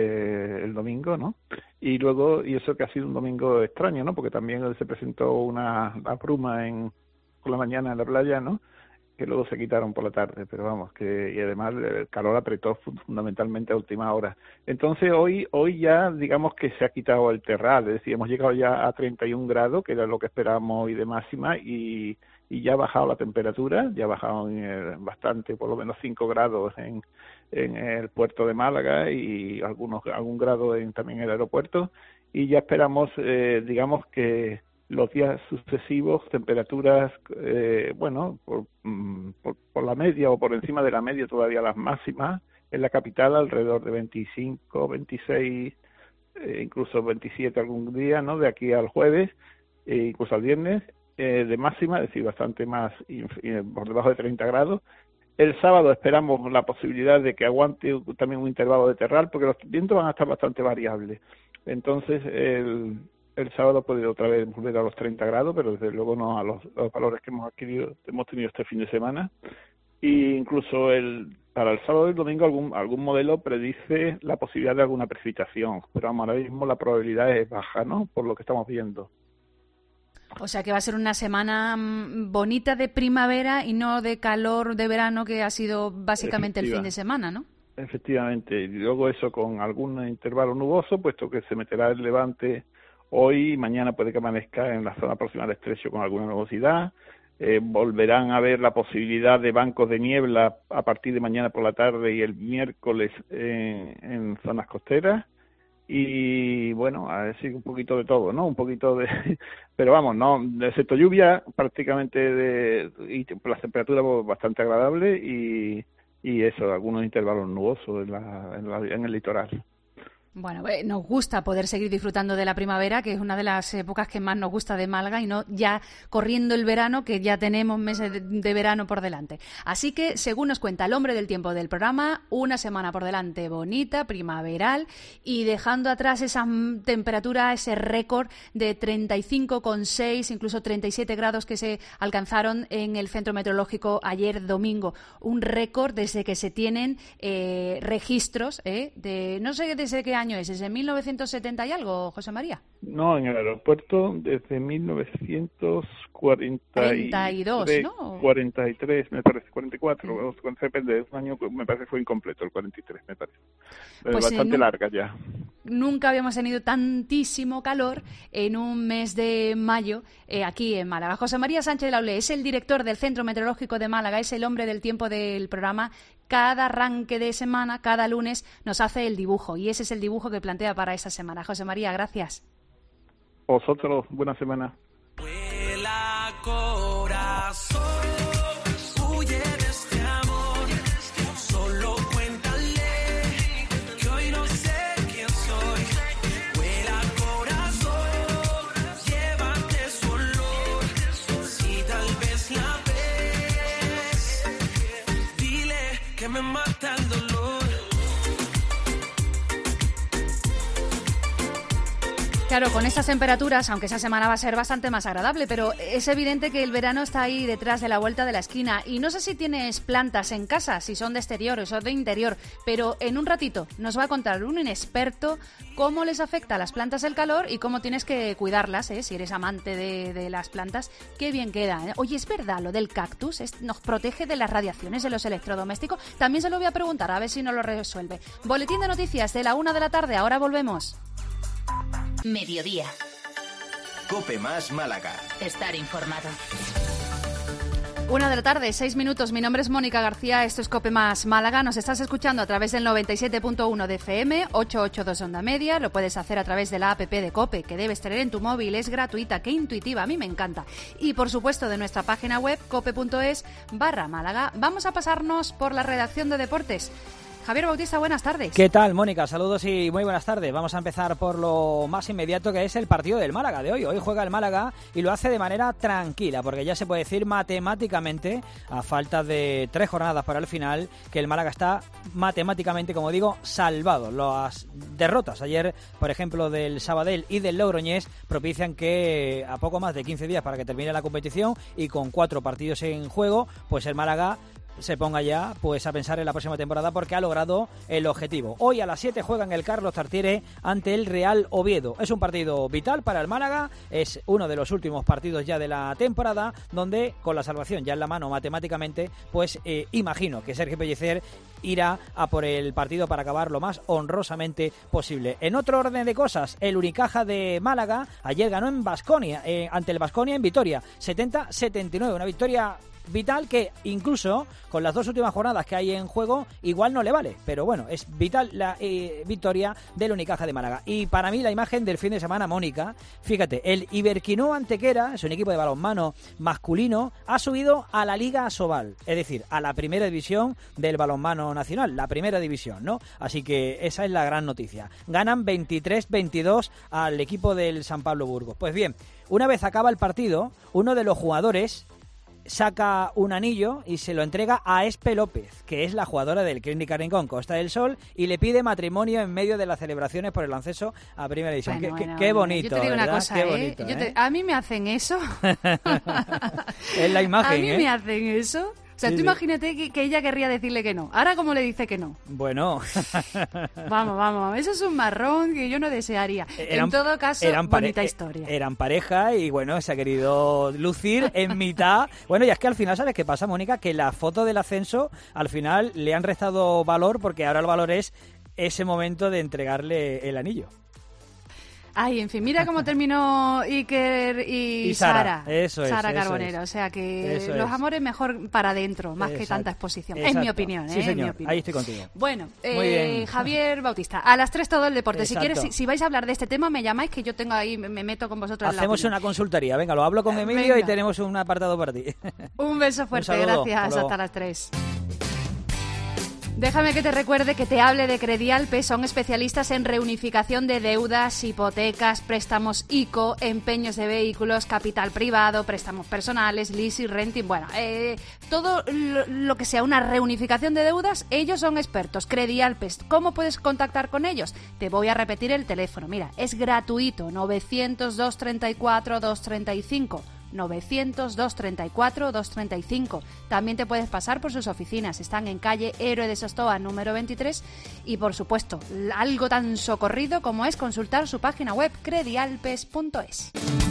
de el domingo, ¿no? Y luego, y eso que ha sido un domingo extraño, ¿no? Porque también se presentó una, una bruma en por la mañana en la playa, ¿no? Que luego se quitaron por la tarde, pero vamos, que y además el calor apretó fundamentalmente a última hora. Entonces hoy hoy ya digamos que se ha quitado el terral, es decir, hemos llegado ya a treinta y un grados, que era lo que esperábamos hoy de máxima, y, y ya ha bajado la temperatura, ya ha bajado en el, bastante, por lo menos cinco grados en, en el puerto de Málaga y algunos algún grado en, también en el aeropuerto, y ya esperamos, eh, digamos que los días sucesivos, temperaturas, eh, bueno, por, por, por la media o por encima de la media todavía las máximas, en la capital alrededor de veinticinco, veintiséis, eh, incluso veintisiete algún día, ¿no? De aquí al jueves, e incluso al viernes, eh, de máxima, es decir, bastante más, por debajo de treinta grados. El sábado esperamos la posibilidad de que aguante también un intervalo de terral, porque los vientos van a estar bastante variables. Entonces, el... El sábado puede otra vez volver a los treinta grados, pero desde luego no a los, los valores que hemos adquirido, hemos tenido este fin de semana. Y incluso el, para el sábado y el domingo algún, algún modelo predice la posibilidad de alguna precipitación, pero vamos, ahora mismo la probabilidad es baja, ¿no? Por lo que estamos viendo. O sea que va a ser una semana bonita de primavera y no de calor de verano, que ha sido básicamente el fin de semana, ¿no? Efectivamente. Y luego eso con algún intervalo nuboso, puesto que se meterá el levante hoy y mañana, puede que amanezca en la zona próxima al estrecho con alguna nubosidad. Eh, volverán a haber la posibilidad de bancos de niebla a partir de mañana por la tarde y el miércoles en, en zonas costeras. Y bueno, a decir un poquito de todo, ¿no? Un poquito de... Pero vamos, no, excepto lluvia, prácticamente de... y las temperaturas bastante agradables y, y eso, algunos intervalos nubosos en, la, en, la, en el litoral. Bueno, eh, nos gusta poder seguir disfrutando de la primavera, que es una de las épocas que más nos gusta de Málaga, y no ya corriendo el verano, que ya tenemos meses de, de verano por delante. Así que, según nos cuenta el hombre del tiempo del programa, una semana por delante bonita, primaveral, y dejando atrás esa temperatura, ese récord de treinta y cinco coma seis, incluso treinta y siete grados que se alcanzaron en el centro meteorológico ayer domingo. Un récord desde que se tienen eh, registros, eh, de no sé desde qué año es, ¿desde mil novecientos setenta y algo, José María? No, en el aeropuerto desde mil novecientos cuarenta y dos, ¿no? cuarenta y tres, me parece, cuarenta y cuatro, sí. Depende, un año me parece fue incompleto, el cuarenta y tres, me parece. Pues bastante eh, larga ya. Nunca habíamos tenido tantísimo calor en un mes de mayo eh, aquí en Málaga. José María Sánchez Laulé es el director del Centro Meteorológico de Málaga, es el hombre del tiempo del programa. Cada arranque de semana, cada lunes, nos hace el dibujo, y ese es el dibujo que plantea para esta semana. José María, gracias. Vosotros, buena semana. Vuela corazón, huye de este amor, solo cuéntale que hoy no que me mata el dolor. Claro, con estas temperaturas, aunque esa semana va a ser bastante más agradable, pero es evidente que el verano está ahí detrás de la vuelta de la esquina. Y no sé si tienes plantas en casa, si son de exterior o son de interior, pero en un ratito nos va a contar un inexperto cómo les afecta a las plantas el calor y cómo tienes que cuidarlas, ¿eh? Si eres amante de, de las plantas, qué bien queda, ¿eh? Oye, ¿es verdad lo del cactus? ¿Es, ¿Nos protege de las radiaciones de los electrodomésticos? También se lo voy a preguntar, a ver si nos lo resuelve. Boletín de noticias de la una de la tarde, ahora volvemos. Mediodía. Cope Más Málaga. Estar informado. Una de la tarde, seis minutos. Mi nombre es Mónica García, esto es Cope Más Málaga. Nos estás escuchando a través del noventa y siete punto uno de F M, ochocientos ochenta y dos Onda Media. Lo puedes hacer a través de la app de Cope, que debes tener en tu móvil. Es gratuita, qué intuitiva, a mí me encanta. Y por supuesto de nuestra página web, cope.es barra Málaga. Vamos a pasarnos por la redacción de deportes. Javier Bautista, buenas tardes. ¿Qué tal, Mónica? Saludos y muy buenas tardes. Vamos a empezar por lo más inmediato, que es el partido del Málaga de hoy. Hoy juega el Málaga y lo hace de manera tranquila, porque ya se puede decir matemáticamente, a falta de tres jornadas para el final, que el Málaga está matemáticamente, como digo, salvado. Las derrotas ayer, por ejemplo, del Sabadell y del Logroñés, propician que a poco más de quince días para que termine la competición y con cuatro partidos en juego, pues el Málaga se ponga ya pues a pensar en la próxima temporada, porque ha logrado el objetivo. Hoy a las siete juega en el Carlos Tartiere ante el Real Oviedo. Es un partido vital para el Málaga, es uno de los últimos partidos ya de la temporada, donde con la salvación ya en la mano matemáticamente, pues eh, imagino que Sergio Pellicer irá a por el partido para acabar lo más honrosamente posible. En otro orden de cosas, el Unicaja de Málaga ayer ganó en Baskonia, eh, ante el Baskonia en Vitoria, setenta a setenta y nueve, una victoria vital que incluso con las dos últimas jornadas que hay en juego igual no le vale, pero bueno, es vital la eh, victoria del Unicaja de Málaga. Y para mí la imagen del fin de semana, Mónica, fíjate, el Iberquinó Antequera, es un equipo de balonmano masculino, ha subido a la Liga Asobal, es decir, a la primera división del balonmano nacional, la primera división, ¿no? Así que esa es la gran noticia. Ganan veintitrés veintidós al equipo del San Pablo Burgos. Pues bien, una vez acaba el partido, uno de los jugadores saca un anillo y se lo entrega a Espe López, que es la jugadora del Clínica Rincón Costa del Sol, y le pide matrimonio en medio de las celebraciones por el acceso a Primera División. Bueno, qué, bueno, qué bueno. bonito, Yo te digo ¿verdad? una cosa, Qué ¿eh? bonito, Yo te, ¿eh? A mí me hacen eso. Es la imagen, A mí ¿eh? me hacen eso. O sea, Sí, tú sí. imagínate que, que ella querría decirle que no. Ahora, ¿cómo le dice que no? Bueno. Vamos, vamos. Eso es un marrón que yo no desearía. Eran- en todo caso, eran pare- bonita eh, historia. Eran pareja y bueno, se ha querido lucir en mitad. Bueno, y es que al final, ¿sabes qué pasa, Mónica? Que la foto del ascenso al final le han restado valor, porque ahora el valor es ese momento de entregarle el anillo. Ay, en fin, mira cómo terminó Iker y, Y Sara, eso es, Sara eso Carbonero. es. O sea que Eso los es. amores mejor para adentro, más que Exacto. tanta exposición. Es Exacto. mi opinión, ¿eh? Sí, Es mi señor. opinión. Ahí estoy contigo. Bueno, Muy eh, bien. Javier Bautista, a las tres todo el deporte. Si Exacto. quieres, si, si vais a hablar de este tema, me llamáis, que yo tengo ahí, me, me meto con vosotros en la Hacemos opinión. una consultoría. Venga, lo hablo con Eh, Emilio venga. y tenemos un apartado para ti. Un beso fuerte, Un saludo. gracias. Hasta luego. Hasta las tres. Déjame que te recuerde que te hable de Credialpe. Son especialistas en reunificación de deudas, hipotecas, préstamos ICO, empeños de vehículos, capital privado, préstamos personales, leasing, renting. Bueno, eh, todo lo, lo que sea una reunificación de deudas, ellos son expertos. Credialpe. ¿Cómo puedes contactar con ellos? Te voy a repetir el teléfono. Mira, es gratuito. novecientos, doscientos treinta y cuatro, doscientos treinta y cinco. novecientos, doscientos treinta y cuatro, doscientos treinta y cinco. También te puedes pasar por sus oficinas. Están en calle Héroe de Sostoa número veintitrés. Y por supuesto, algo tan socorrido como es consultar su página web credialpes punto es.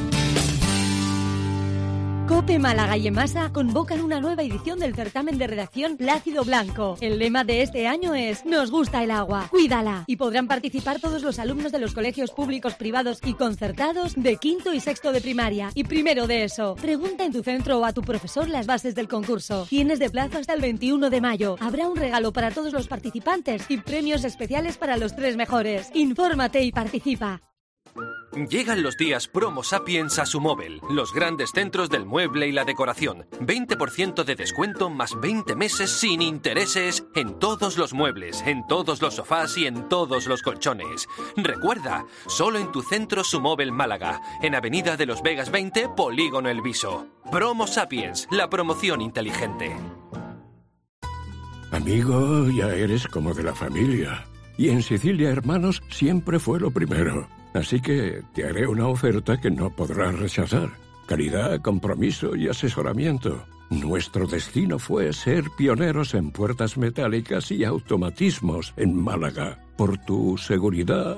COPE Málaga y EMASA convocan una nueva edición del certamen de redacción Plácido Blanco. El lema de este año es "Nos gusta el agua, cuídala", y podrán participar todos los alumnos de los colegios públicos, privados y concertados de quinto y sexto de primaria y primero de ESO. Pregunta en tu centro o a tu profesor las bases del concurso. Tienes de plazo hasta el veintiuno de mayo. Habrá un regalo para todos los participantes y premios especiales para los tres mejores. Infórmate y participa. Llegan los días Promo Sapiens a su móvil, los grandes centros del mueble y la decoración. veinte por ciento de descuento más veinte meses sin intereses en todos los muebles, en todos los sofás y en todos los colchones. Recuerda, solo en tu centro Sumóvel Málaga, en Avenida de los Vegas veinte, Polígono El Viso. Promo Sapiens, la promoción inteligente. Amigo, ya eres como de la familia. Y en Sicilia Hermanos siempre fue lo primero. Así que te haré una oferta que no podrás rechazar. Calidad, compromiso y asesoramiento. Nuestro destino fue ser pioneros en puertas metálicas y automatismos en Málaga. Por tu seguridad,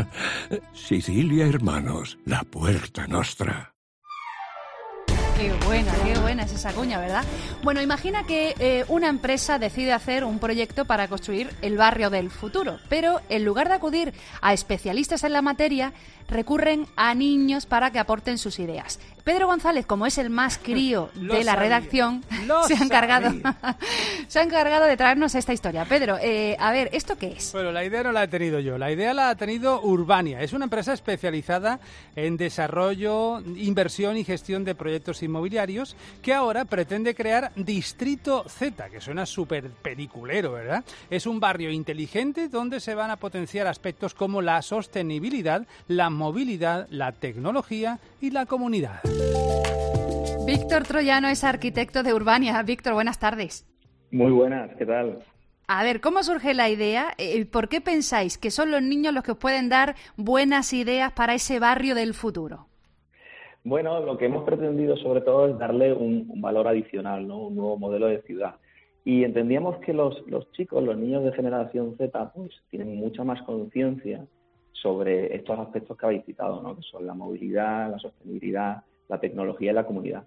Sicilia Hermanos, la puerta nostra. Qué buena, qué buena es esa cuña, ¿verdad? Bueno, imagina que eh, una empresa decide hacer un proyecto para construir el barrio del futuro, pero en lugar de acudir a especialistas en la materia, recurren a niños para que aporten sus ideas. Pedro González, como es el más crío de la redacción, se ha encargado se ha encargado de traernos esta historia. Pedro, eh, a ver, ¿esto qué es? Bueno, la idea no la he tenido yo, la idea la ha tenido Urbania. Es una empresa especializada en desarrollo, inversión y gestión de proyectos inmobiliarios que ahora pretende crear Distrito Z, que suena súper peliculero, ¿verdad? Es un barrio inteligente donde se van a potenciar aspectos como la sostenibilidad, la movilidad, la tecnología y la comunidad. Víctor Troyano es arquitecto de Urbania. Víctor, buenas tardes. Muy buenas, ¿qué tal? A ver, ¿cómo surge la idea? ¿Por qué pensáis que son los niños los que os pueden dar buenas ideas para ese barrio del futuro? Bueno, lo que hemos pretendido sobre todo es darle un, un valor adicional, ¿no? Un nuevo modelo de ciudad. Y entendíamos que los, los chicos, los niños de generación Z, pues tienen mucha más conciencia sobre estos aspectos que habéis citado, ¿no? Que son la movilidad, la sostenibilidad, la tecnología y la comunidad.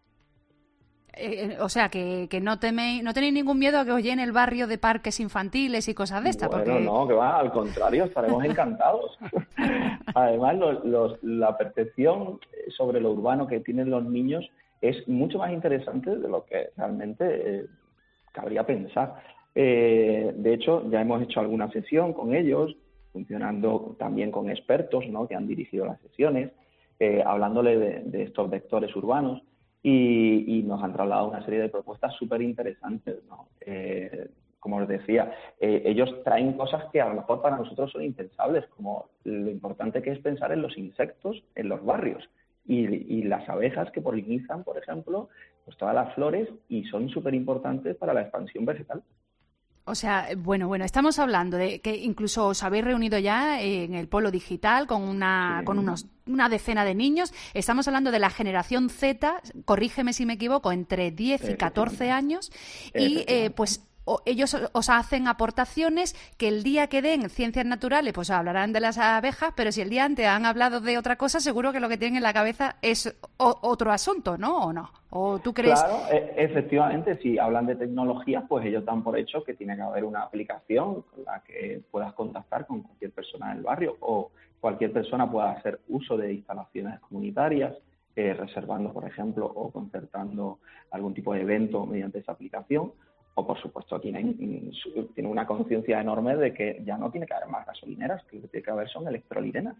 Eh, o sea, que, que no teméis, no tenéis ningún miedo a que os llene el barrio de parques infantiles y cosas de estas. Bueno, porque... no, que va, al contrario, estaremos encantados. Además, los, los, la percepción sobre lo urbano que tienen los niños es mucho más interesante de lo que realmente eh, cabría pensar. Eh, de hecho, ya hemos hecho alguna sesión con ellos, funcionando también con expertos, ¿no?, que han dirigido las sesiones, eh, hablándole de, de estos vectores urbanos. Y, y nos han trasladado una serie de propuestas súper interesantes, ¿no? Eh, como os decía, eh, ellos traen cosas que a lo mejor para nosotros son impensables, como lo importante que es pensar en los insectos en los barrios y, y las abejas que polinizan, por ejemplo, pues todas las flores y son súper importantes para la expansión vegetal. O sea, bueno, bueno, estamos hablando de que incluso os habéis reunido ya en el Polo Digital con una sí. con unos una decena de niños. Estamos hablando de la generación Z, corrígeme si me equivoco, entre diez y catorce años. Y eh, pues o, ellos os hacen aportaciones que el día que den ciencias naturales pues hablarán de las abejas, pero si el día antes han hablado de otra cosa, seguro que lo que tienen en la cabeza es o, otro asunto, ¿no? ¿O no? ¿O tú crees? Claro, e- efectivamente, si hablan de tecnología, pues ellos dan por hecho que tiene que haber una aplicación con la que puedas contactar con cualquier persona del barrio o cualquier persona pueda hacer uso de instalaciones comunitarias, eh, reservando, por ejemplo, o concertando algún tipo de evento mediante esa aplicación. O, por supuesto, tienen, tienen una conciencia enorme de que ya no tiene que haber más gasolineras, que lo que tiene que haber son electrolineras.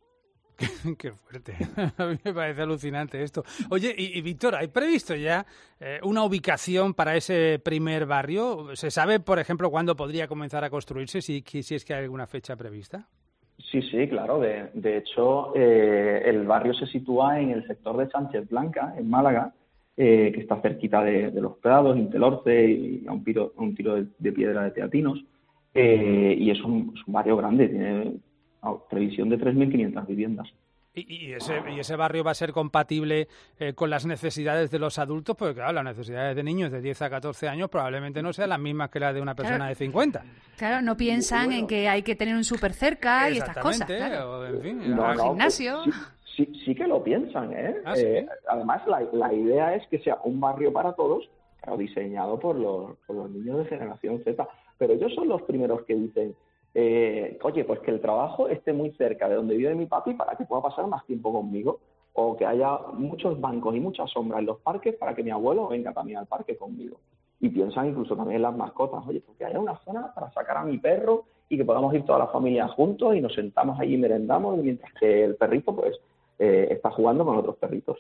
Qué fuerte. A mí me parece alucinante esto. Oye, y, y Víctor, ¿hay previsto ya eh, una ubicación para ese primer barrio? ¿Se sabe, por ejemplo, cuándo podría comenzar a construirse, si, si es que hay alguna fecha prevista? Sí, sí, claro. De, de hecho, eh, el barrio se sitúa en el sector de Sánchez Blanca, en Málaga, Eh, que está cerquita de, de los Prados, Intelorce y a un, piro, a un tiro de, de piedra de Teatinos, eh, y es un, es un barrio grande, tiene oh, previsión de tres mil quinientas viviendas. ¿Y, y, ese, ¿Y ese barrio va a ser compatible eh, con las necesidades de los adultos? Porque claro, las necesidades de niños de diez a catorce años probablemente no sean las mismas que las de una persona claro. de cincuenta. Claro, no piensan bueno. en que hay que tener un súper cerca y estas cosas. Claro. O, en fin, no, al no, gimnasio. Pues, sí. Sí, sí que lo piensan, ¿eh? ¿Ah, sí? eh además, la, la idea es que sea un barrio para todos, pero diseñado por los, por los niños de generación Z. Pero ellos son los primeros que dicen, eh, oye, pues que el trabajo esté muy cerca de donde vive mi papi para que pueda pasar más tiempo conmigo, o que haya muchos bancos y mucha sombra en los parques para que mi abuelo venga también al parque conmigo. Y piensan incluso también en las mascotas, oye, pues que haya una zona para sacar a mi perro y que podamos ir toda la familia juntos y nos sentamos allí y merendamos, mientras que el perrito, pues, Eh, está jugando con otros perritos.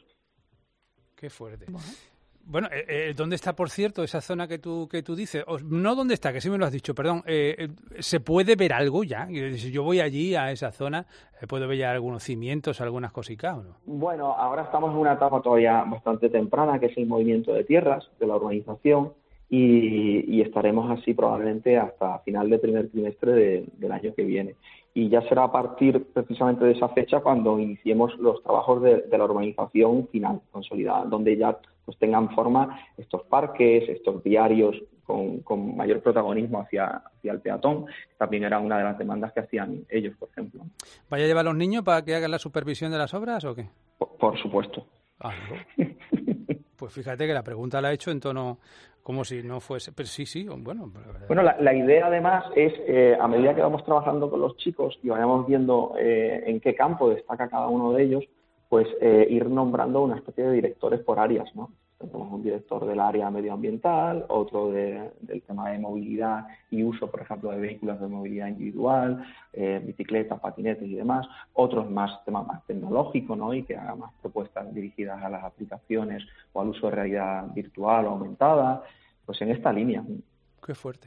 Qué fuerte. Bueno, bueno eh, eh, ¿dónde está, por cierto, esa zona que tú que tú dices? O, no, ¿dónde está? Que sí me lo has dicho, perdón. Eh, eh, ¿Se puede ver algo ya? Si yo voy allí, a esa zona, eh, ¿puedo ver ya algunos cimientos, algunas cositas o no? Bueno, ahora estamos en una etapa todavía bastante temprana, que es el movimiento de tierras de la urbanización, y, y estaremos así probablemente hasta final del primer trimestre de, del año que viene. Y ya será a partir precisamente de esa fecha cuando iniciemos los trabajos de, de la urbanización final, consolidada, donde ya pues tengan forma estos parques, estos viarios con, con mayor protagonismo hacia, hacia el peatón. También era una de las demandas que hacían ellos, por ejemplo. ¿Vaya a llevar a los niños para que hagan la supervisión de las obras o qué? Por, por supuesto. Ah, ¿no? Pues fíjate que la pregunta la he hecho en tono como si no fuese... Pero sí, sí, bueno... Bueno, la, la idea además es, eh, a medida que vamos trabajando con los chicos y vayamos viendo eh, en qué campo destaca cada uno de ellos, pues eh, ir nombrando una especie de directores por áreas, ¿no? Tenemos un director del área medioambiental, otro de, del tema de movilidad y uso, por ejemplo, de vehículos de movilidad individual, eh, bicicletas, patinetes y demás, otros más tema más tecnológico, ¿no? Y que haga más propuestas dirigidas a las aplicaciones o al uso de realidad virtual o aumentada, pues en esta línea. Qué fuerte.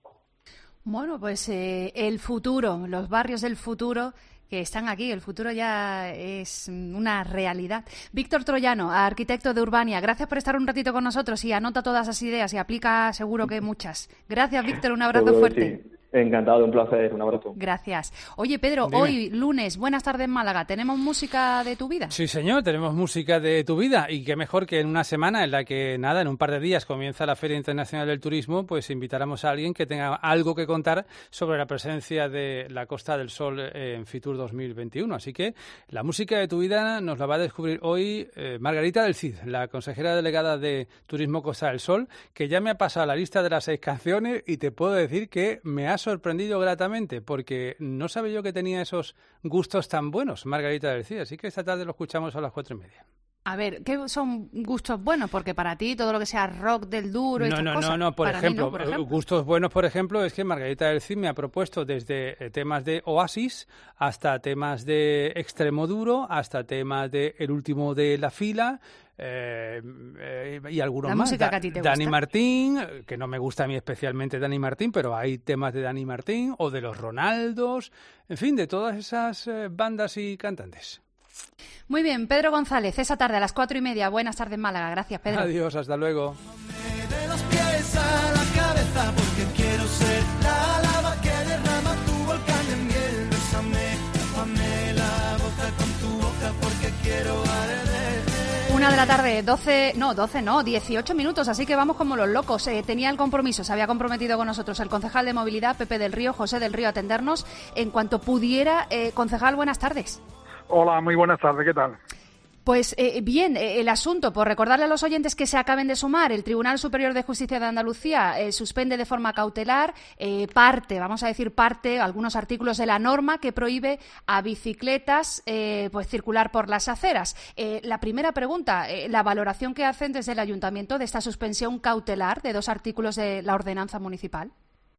Bueno, pues eh, el futuro, los barrios del futuro que están aquí, el futuro ya es una realidad. Víctor Troyano, arquitecto de Urbania, gracias por estar un ratito con nosotros y anota todas esas ideas y aplica seguro que muchas. Gracias, Víctor, un abrazo fuerte. Sí. Encantado, un placer, un abrazo. Gracias. Oye, Pedro, Dime. Hoy, lunes, buenas tardes Málaga, ¿tenemos música de tu vida? Sí, señor, tenemos música de tu vida y qué mejor que en una semana en la que, nada, en un par de días comienza la Feria Internacional del Turismo, pues invitáramos a alguien que tenga algo que contar sobre la presencia de la Costa del Sol en Fitur dos mil veintiuno. Así que la música de tu vida nos la va a descubrir hoy eh, Margarita del Cid, la consejera delegada de Turismo Costa del Sol, que ya me ha pasado la lista de las seis canciones y te puedo decir que me ha sorprendido gratamente porque no sabía yo que tenía esos gustos tan buenos, Margarita del Cid. Así que esta tarde lo escuchamos a las cuatro y media. A ver, ¿qué son gustos buenos? Porque para ti todo lo que sea rock del duro y no, estas no, cosas... No, no, por para ejemplo, mí no, por ejemplo. Gustos buenos, por ejemplo, es que Margarita del Cid me ha propuesto desde temas de Oasis hasta temas de extremo duro, hasta temas de El último de la fila... Eh, eh, y algunos la más. Música que a ti te Dani gusta. Martín, que no me gusta a mí especialmente Dani Martín, pero hay temas de Dani Martín o de los Ronaldos, en fin, de todas esas eh, bandas y cantantes. Muy bien, Pedro González, esa tarde a las cuatro y media. Buenas tardes, Málaga. Gracias, Pedro. Adiós, hasta luego. De los pies a la cabeza porque quiero ser la lava que derrama tu volcán de miel. Bésame, tapame la boca con tu boca porque quiero arder. Una de la tarde, doce, no, doce no, dieciocho minutos, así que vamos como los locos. Eh, tenía el compromiso, se había comprometido con nosotros el concejal de Movilidad, Pepe del Río, José del Río, a atendernos en cuanto pudiera. Eh, concejal, buenas tardes. Hola, muy buenas tardes, ¿qué tal? Pues eh, bien, eh, el asunto, por recordarle a los oyentes que se acaben de sumar, el Tribunal Superior de Justicia de Andalucía eh, suspende de forma cautelar eh, parte, vamos a decir parte, algunos artículos de la norma que prohíbe a bicicletas eh, pues circular por las aceras. Eh, la primera pregunta, eh, la valoración que hacen desde el Ayuntamiento de esta suspensión cautelar de dos artículos de la ordenanza municipal.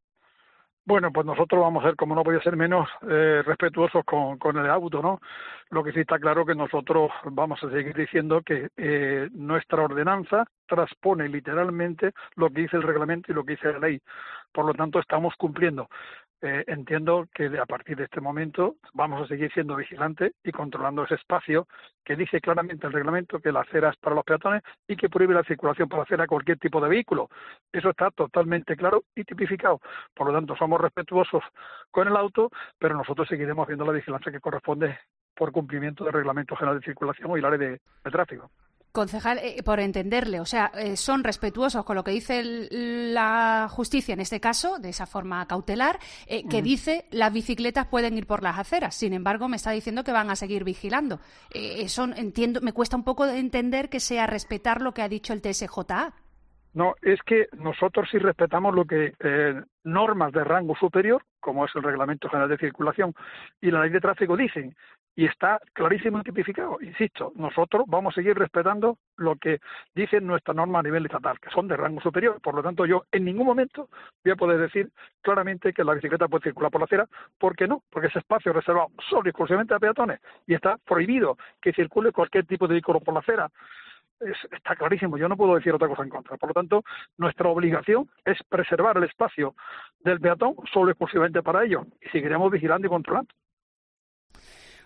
Bueno, pues nosotros vamos a ser, como no podía ser menos, eh, respetuosos con, con el auto, ¿no? Lo que sí está claro que nosotros vamos a seguir diciendo que eh, nuestra ordenanza transpone literalmente lo que dice el reglamento y lo que dice la ley. Por lo tanto, estamos cumpliendo. Eh, entiendo que a partir de este momento vamos a seguir siendo vigilantes y controlando ese espacio que dice claramente el reglamento que la acera es para los peatones y que prohíbe la circulación por acera a cualquier tipo de vehículo. Eso está totalmente claro y tipificado. Por lo tanto, somos respetuosos con el auto, pero nosotros seguiremos haciendo la vigilancia que corresponde por cumplimiento del Reglamento General de Circulación y la Ley de, de Tráfico. Concejal, eh, por entenderle, o sea, eh, son respetuosos con lo que dice el, la justicia en este caso, de esa forma cautelar, eh, que mm. dice las bicicletas pueden ir por las aceras. Sin embargo, me está diciendo que van a seguir vigilando. Eh, eso entiendo, me cuesta un poco entender que sea respetar lo que ha dicho el T S J A. No, es que nosotros sí respetamos lo que eh, normas de rango superior, como es el Reglamento General de Circulación y la Ley de Tráfico dicen, y está clarísimo y tipificado. Insisto, nosotros vamos a seguir respetando lo que dice nuestra norma a nivel estatal, que son de rango superior. Por lo tanto, yo en ningún momento voy a poder decir claramente que la bicicleta puede circular por la acera. ¿Por qué no? Porque ese espacio es reservado solo y exclusivamente a peatones y está prohibido que circule cualquier tipo de vehículo por la acera. Es, está clarísimo, yo no puedo decir otra cosa en contra. Por lo tanto, nuestra obligación es preservar el espacio del peatón solo y exclusivamente para ello y seguiremos vigilando y controlando.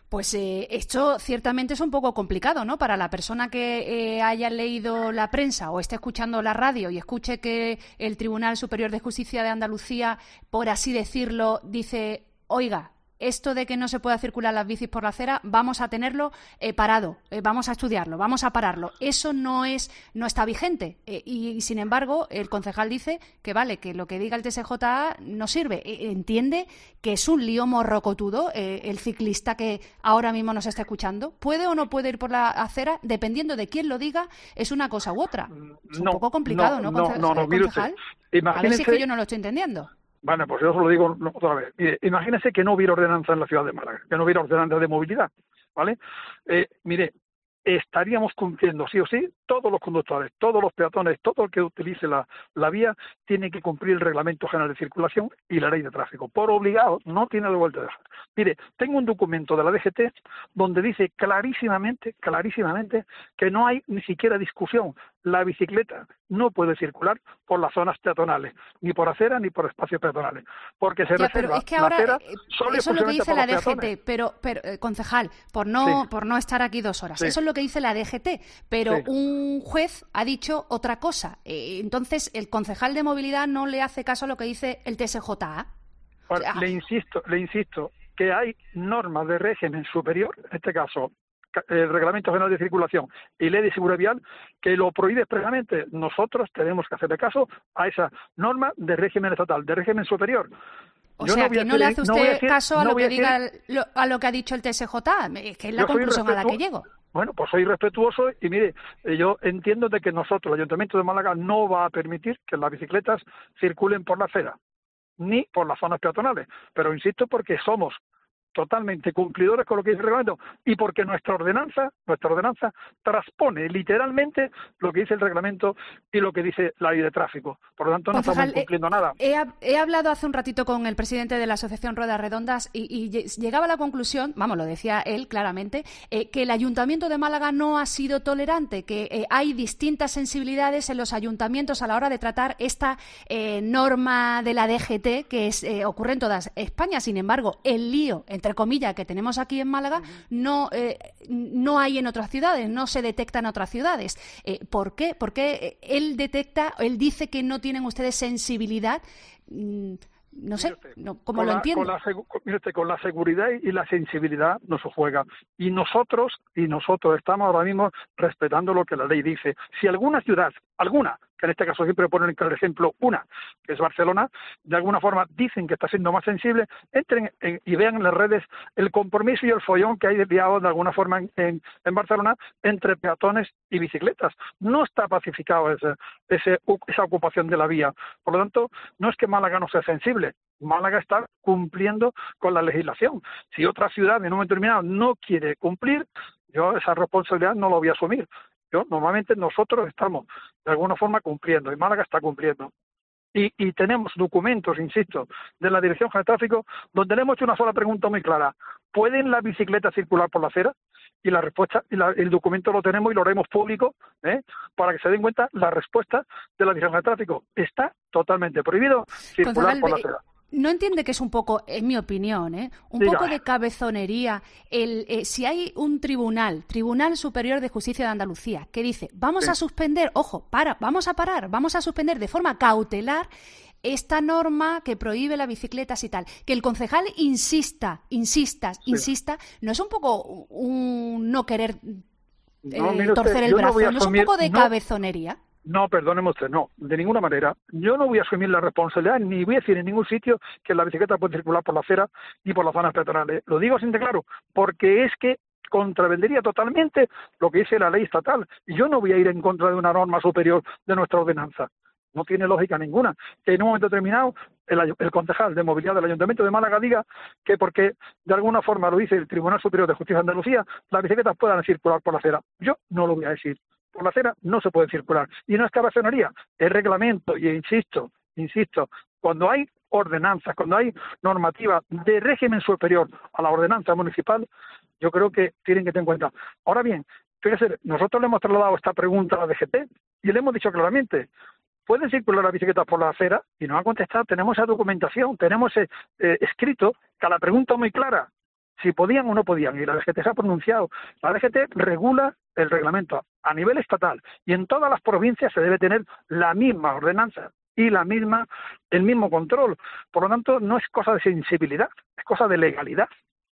Pues eh, esto ciertamente es un poco complicado, ¿no? Para la persona que eh, haya leído la prensa o esté escuchando la radio y escuche que el Tribunal Superior de Justicia de Andalucía, por así decirlo, dice, oiga, esto de que no se pueda circular las bicis por la acera, vamos a tenerlo eh, parado, eh, vamos a estudiarlo, vamos a pararlo. Eso no es, no está vigente. Eh, y, y, sin embargo, el concejal dice que vale, que lo que diga el T S J A no sirve. Eh, entiende que es un lío morrocotudo eh, el ciclista que ahora mismo nos está escuchando. ¿Puede o no puede ir por la acera? Dependiendo de quién lo diga, es una cosa u otra. Es un no, poco complicado, ¿no, no, conce- no, no, mire usted, concejal? imagínese... A ver si es que yo no lo estoy entendiendo. Bueno, pues yo se lo digo otra vez. Mire, imagínese que no hubiera ordenanza en la ciudad de Málaga, que no hubiera ordenanza de movilidad, ¿vale? Eh, mire, estaríamos cumpliendo sí o sí, todos los conductores, todos los peatones, todo el que utilice la, la vía, tiene que cumplir el Reglamento General de Circulación y la Ley de Tráfico. Por obligado, no tiene de vuelta de eso. Mire, tengo un documento de la D G T donde dice clarísimamente, clarísimamente, que no hay ni siquiera discusión. La bicicleta no puede circular por las zonas peatonales, ni por acera ni por espacios peatonales, porque se Ya, reserva pero es que la ahora, acera eh, solo y eso es lo que exclusivamente dice por la los D G T, peatones. pero, pero eh, concejal, por no, Sí. por no estar aquí dos horas, Sí. eso es lo que dice la D G T, pero Sí. un juez ha dicho otra cosa. Eh, entonces, el concejal de movilidad no le hace caso a lo que dice el T S J A. Ahora, le insisto, le insisto que hay normas de régimen superior, en este caso el Reglamento General de Circulación y Ley de Seguridad Vial, que lo prohíbe expresamente. Nosotros tenemos que hacerle caso a esa norma de régimen estatal, de régimen superior. O Yo sea, no voy a que no le hacer- hace no voy usted a decir- caso a no lo voy que a decir- diga el- lo- a lo que ha dicho el T S J A, eh, que es la Yo soy conclusión a la que respetuoso- llego. Bueno, pues soy respetuoso y mire, eh, yo entiendo de que nosotros, el Ayuntamiento de Málaga, no va a permitir que las bicicletas circulen por la acera, ni por las zonas peatonales. Pero insisto, porque somos totalmente cumplidores con lo que dice el reglamento y porque nuestra ordenanza, nuestra ordenanza transpone literalmente lo que dice el reglamento y lo que dice la ley de tráfico. Por lo tanto, no Concejal, estamos incumpliendo nada. He, hab- he hablado hace un ratito con el presidente de la Asociación Ruedas Redondas y, y lle- llegaba a la conclusión, vamos, lo decía él claramente, eh, que el Ayuntamiento de Málaga no ha sido tolerante, que eh, hay distintas sensibilidades en los ayuntamientos a la hora de tratar esta eh, norma de la D G T que es, eh, ocurre en toda España. Sin embargo, el lío, entre comillas, que tenemos aquí en Málaga no, eh, no hay en otras ciudades, no se detecta en otras ciudades. Eh, ¿Por qué? Porque él detecta, él dice que no tienen ustedes sensibilidad. Mm, no sé, no, ¿cómo Con lo la- entiendo? Con la, segu- con- mire usted, con la seguridad y la sensibilidad no se juega. Y nosotros, y nosotros estamos ahora mismo respetando lo que la ley dice. Si alguna ciudad, alguna, que en este caso siempre ponen el ejemplo una, que es Barcelona, de alguna forma dicen que está siendo más sensible, entren en- y vean en las redes el compromiso y el follón que hay desviado de alguna forma en, en, en Barcelona entre peatones y bicicletas. No está pacificado ese, ese, esa ocupación de la vía. Por lo tanto, no es que Málaga no sea sensible. Málaga está cumpliendo con la legislación. Si otra ciudad en un momento determinado no quiere cumplir, yo esa responsabilidad no la voy a asumir. Yo, normalmente nosotros estamos de alguna forma cumpliendo y Málaga está cumpliendo. Y, y tenemos documentos, insisto, de la Dirección General de Tráfico donde le hemos hecho una sola pregunta muy clara. ¿Pueden las bicicletas circular por la acera? Y la respuesta, y la- el documento lo tenemos y lo haremos público, ¿eh? Para que se den cuenta la respuesta de la Dirección General de Tráfico. Está totalmente prohibido circular Concejal, por la eh, acera. ¿No entiende que es un poco, en mi opinión, ¿eh? un Diga. poco de cabezonería el eh, si hay un tribunal, Tribunal Superior de Justicia de Andalucía, que dice, vamos Sí. a suspender, ojo, para, vamos a parar, vamos a suspender de forma cautelar esta norma que prohíbe las bicicletas y tal, que el concejal insista, insista, insista, ¿no es un poco un no querer eh, No, mire usted, torcer el yo no brazo? voy a ¿No es un asumir- poco de no. cabezonería? No, perdóneme usted, no, de ninguna manera. Yo no voy a asumir la responsabilidad, ni voy a decir en ningún sitio que la bicicleta puede circular por la acera ni por las zonas peatonales. Lo digo sin claro, porque es que contravendería totalmente lo que dice la ley estatal. Y yo no voy a ir en contra de una norma superior de nuestra ordenanza. No tiene lógica ninguna que en un momento determinado el, ay- el concejal de movilidad del Ayuntamiento de Málaga diga que porque de alguna forma lo dice el Tribunal Superior de Justicia de Andalucía, las bicicletas puedan circular por la acera. Yo no lo voy a decir. Por la acera no se puede circular. Y no es cabezonería, es reglamento. Y insisto, insisto, cuando hay ordenanzas, cuando hay normativa de régimen superior a la ordenanza municipal, yo creo que tienen que tener en cuenta. Ahora bien, fíjese, nosotros le hemos trasladado esta pregunta a la D G T y le hemos dicho claramente, ¿pueden circular las bicicletas por la acera? Y nos han contestado, tenemos esa documentación, tenemos eh, eh, escrito que a la pregunta muy clara, si podían o no podían, y la D G T se ha pronunciado. La D G T regula el reglamento a nivel estatal y en todas las provincias se debe tener la misma ordenanza y la misma el mismo control. Por lo tanto, no es cosa de sensibilidad, es cosa de legalidad.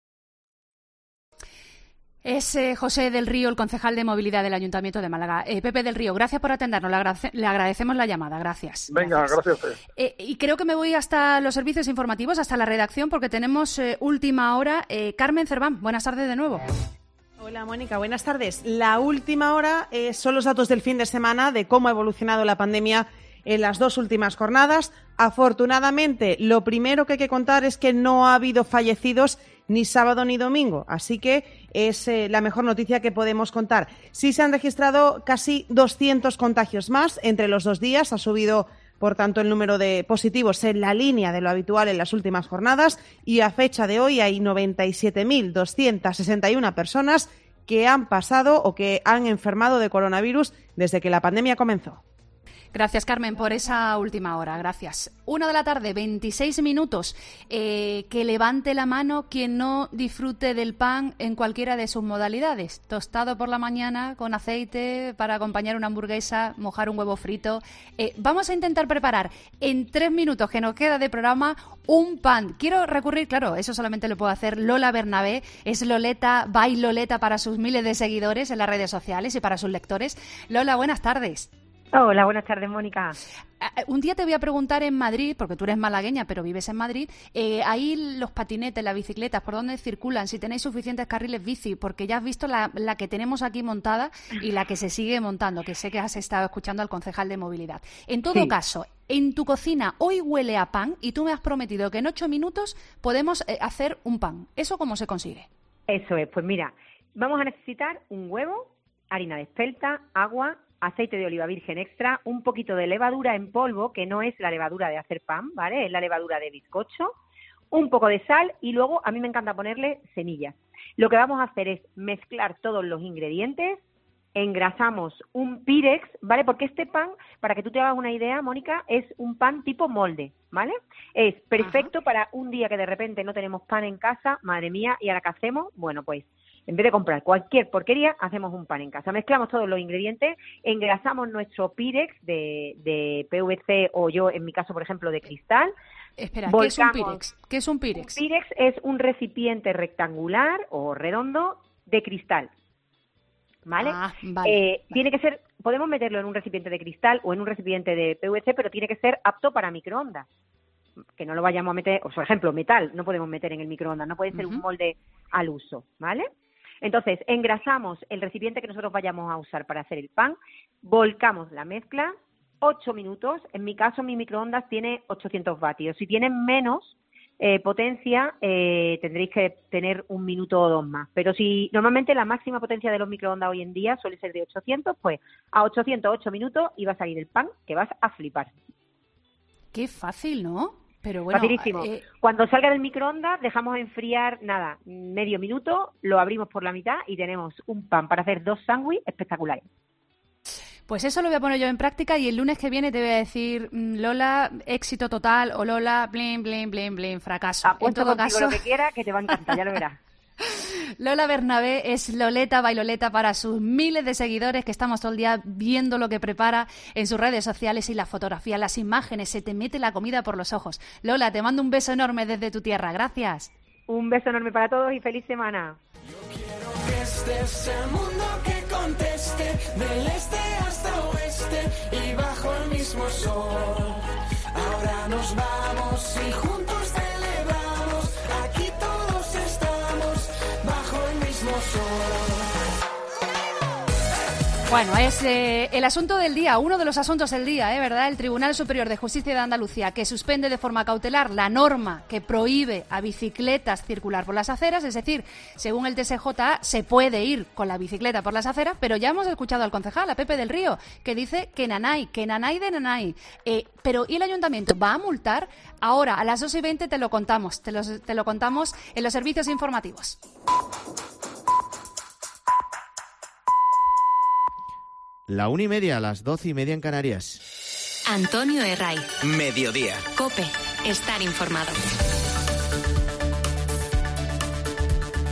Es eh, José del Río, el concejal de movilidad del Ayuntamiento de Málaga. Eh, Pepe del Río, gracias por atendernos, le, agrade- le agradecemos la llamada, gracias. Venga, gracias, gracias a usted. Eh, y creo que me voy hasta los servicios informativos, hasta la redacción, porque tenemos eh, última hora. Eh, Carmen Cerván, buenas tardes de nuevo. Hola Mónica, buenas tardes. La última hora eh, son los datos del fin de semana de cómo ha evolucionado la pandemia en las dos últimas jornadas. Afortunadamente, lo primero que hay que contar es que no ha habido fallecidos ni sábado ni domingo, así que es eh, la mejor noticia que podemos contar. Sí se han registrado casi doscientos contagios más entre los dos días, ha subido por tanto el número de positivos en la línea de lo habitual en las últimas jornadas y a fecha de hoy hay noventa y siete mil doscientas sesenta y una personas que han pasado o que han enfermado de coronavirus desde que la pandemia comenzó. Gracias, Carmen, por esa última hora. Gracias. Una de la tarde, veintiséis minutos. Eh, que levante la mano quien no disfrute del pan en cualquiera de sus modalidades. Tostado por la mañana, con aceite, para acompañar una hamburguesa, mojar un huevo frito. Eh, vamos a intentar preparar en tres minutos que nos queda de programa un pan. Quiero recurrir, claro, eso solamente lo puede hacer Lola Bernabé. Es Loleta, by Loleta para sus miles de seguidores en las redes sociales y para sus lectores. Lola, buenas tardes. Hola, buenas tardes, Mónica. Un día te voy a preguntar en Madrid, porque tú eres malagueña, pero vives en Madrid, eh, ahí los patinetes, las bicicletas, ¿por dónde circulan? Si tenéis suficientes carriles bici, porque ya has visto la, la que tenemos aquí montada y la que se sigue montando, que sé que has estado escuchando al concejal de movilidad. En todo Sí. caso, en tu cocina hoy huele a pan y tú me has prometido que en ocho minutos podemos eh, hacer un pan. ¿Eso cómo se consigue? Eso es, pues mira, vamos a necesitar un huevo, harina de espelta, agua, aceite de oliva virgen extra, un poquito de levadura en polvo, que no es la levadura de hacer pan, ¿vale? Es la levadura de bizcocho, un poco de sal y luego a mí me encanta ponerle semillas. Lo que vamos a hacer es mezclar todos los ingredientes, engrasamos un pirex, ¿vale? Porque este pan, para que tú te hagas una idea, Mónica, es un pan tipo molde, ¿vale? Es perfecto Ajá. para un día que de repente no tenemos pan en casa, madre mía, ¿y ahora qué hacemos? Bueno, pues en vez de comprar cualquier porquería, hacemos un pan en casa. Mezclamos todos los ingredientes, engrasamos nuestro pirex de, de P V C o yo, en mi caso, por ejemplo, de cristal. Espera, ¿qué es un pirex? ¿Qué es un pirex? Un pirex es un recipiente rectangular o redondo de cristal. ¿Vale? Ah, vale, eh, vale. Tiene que ser, podemos meterlo en un recipiente de cristal o en un recipiente de P V C, pero tiene que ser apto para microondas. Que no lo vayamos a meter, o por ejemplo, metal, no podemos meter en el microondas, no puede ser uh-huh. un molde al uso, ¿vale? Entonces, engrasamos el recipiente que nosotros vayamos a usar para hacer el pan, volcamos la mezcla, ocho minutos, en mi caso mi microondas tiene ochocientos vatios, si tienen menos eh, potencia eh, tendréis que tener un minuto o dos más, pero si normalmente la máxima potencia de los microondas hoy en día suele ser de ochocientos, pues a ochocientos ocho minutos y va a salir el pan que vas a flipar. Qué fácil, ¿no? Pero bueno, facilísimo. Eh... Cuando salga del microondas, dejamos enfriar, nada, medio minuto, lo abrimos por la mitad y tenemos un pan para hacer dos sándwiches espectaculares. Pues eso lo voy a poner yo en práctica y el lunes que viene te voy a decir, Lola, éxito total, o Lola, blin, blin, blin, blin, fracaso. Apuesto en todo contigo caso, lo que quiera, que te va a encantar, ya lo verás. Lola Bernabé es Loleta Bailoleta para sus miles de seguidores que estamos todo el día viendo lo que prepara en sus redes sociales y la fotografía, las imágenes, se te mete la comida por los ojos. Lola, te mando un beso enorme desde tu tierra, gracias. Un beso enorme para todos y feliz semana. Yo quiero que este es el mundo que conteste, del este hasta oeste y bajo el mismo sol. Ahora nos vamos y juntos celebramos, aquí todos estamos bajo el mismo sol. Bueno, es eh, el asunto del día, uno de los asuntos del día, ¿eh? ¿Verdad? El Tribunal Superior de Justicia de Andalucía, que suspende de forma cautelar la norma que prohíbe a bicicletas circular por las aceras, es decir, según el T S J A, se puede ir con la bicicleta por las aceras, pero ya hemos escuchado al concejal, a Pepe del Río, que dice que nanay, que nanay de nanay. Eh, pero ¿y el ayuntamiento va a multar? Ahora, a las dos y veinte te lo contamos, te, los, te lo contamos en los servicios informativos. La una y media, a las doce y media en Canarias. Antonio Herraiz. Mediodía. COPE. Estar informado.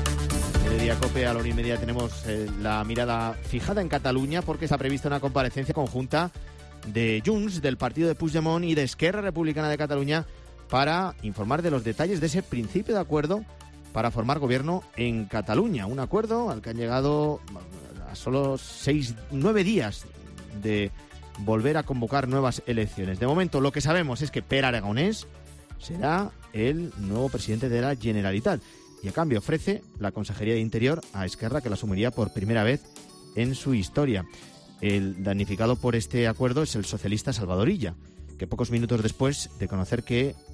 Mediodía Cope, a la una y media tenemos eh, la mirada fijada en Cataluña porque está prevista una comparecencia conjunta de Junts, del partido de Puigdemont y de Esquerra Republicana de Cataluña para informar de los detalles de ese principio de acuerdo para formar gobierno en Cataluña. Un acuerdo al que han llegado a solo seis, nueve días de volver a convocar nuevas elecciones. De momento lo que sabemos es que Pere Aragonès será el nuevo presidente de la Generalitat y a cambio ofrece la Consejería de Interior a Esquerra, que la asumiría por primera vez en su historia. El damnificado por este acuerdo es el socialista Salvador Illa, que pocos minutos después de conocer que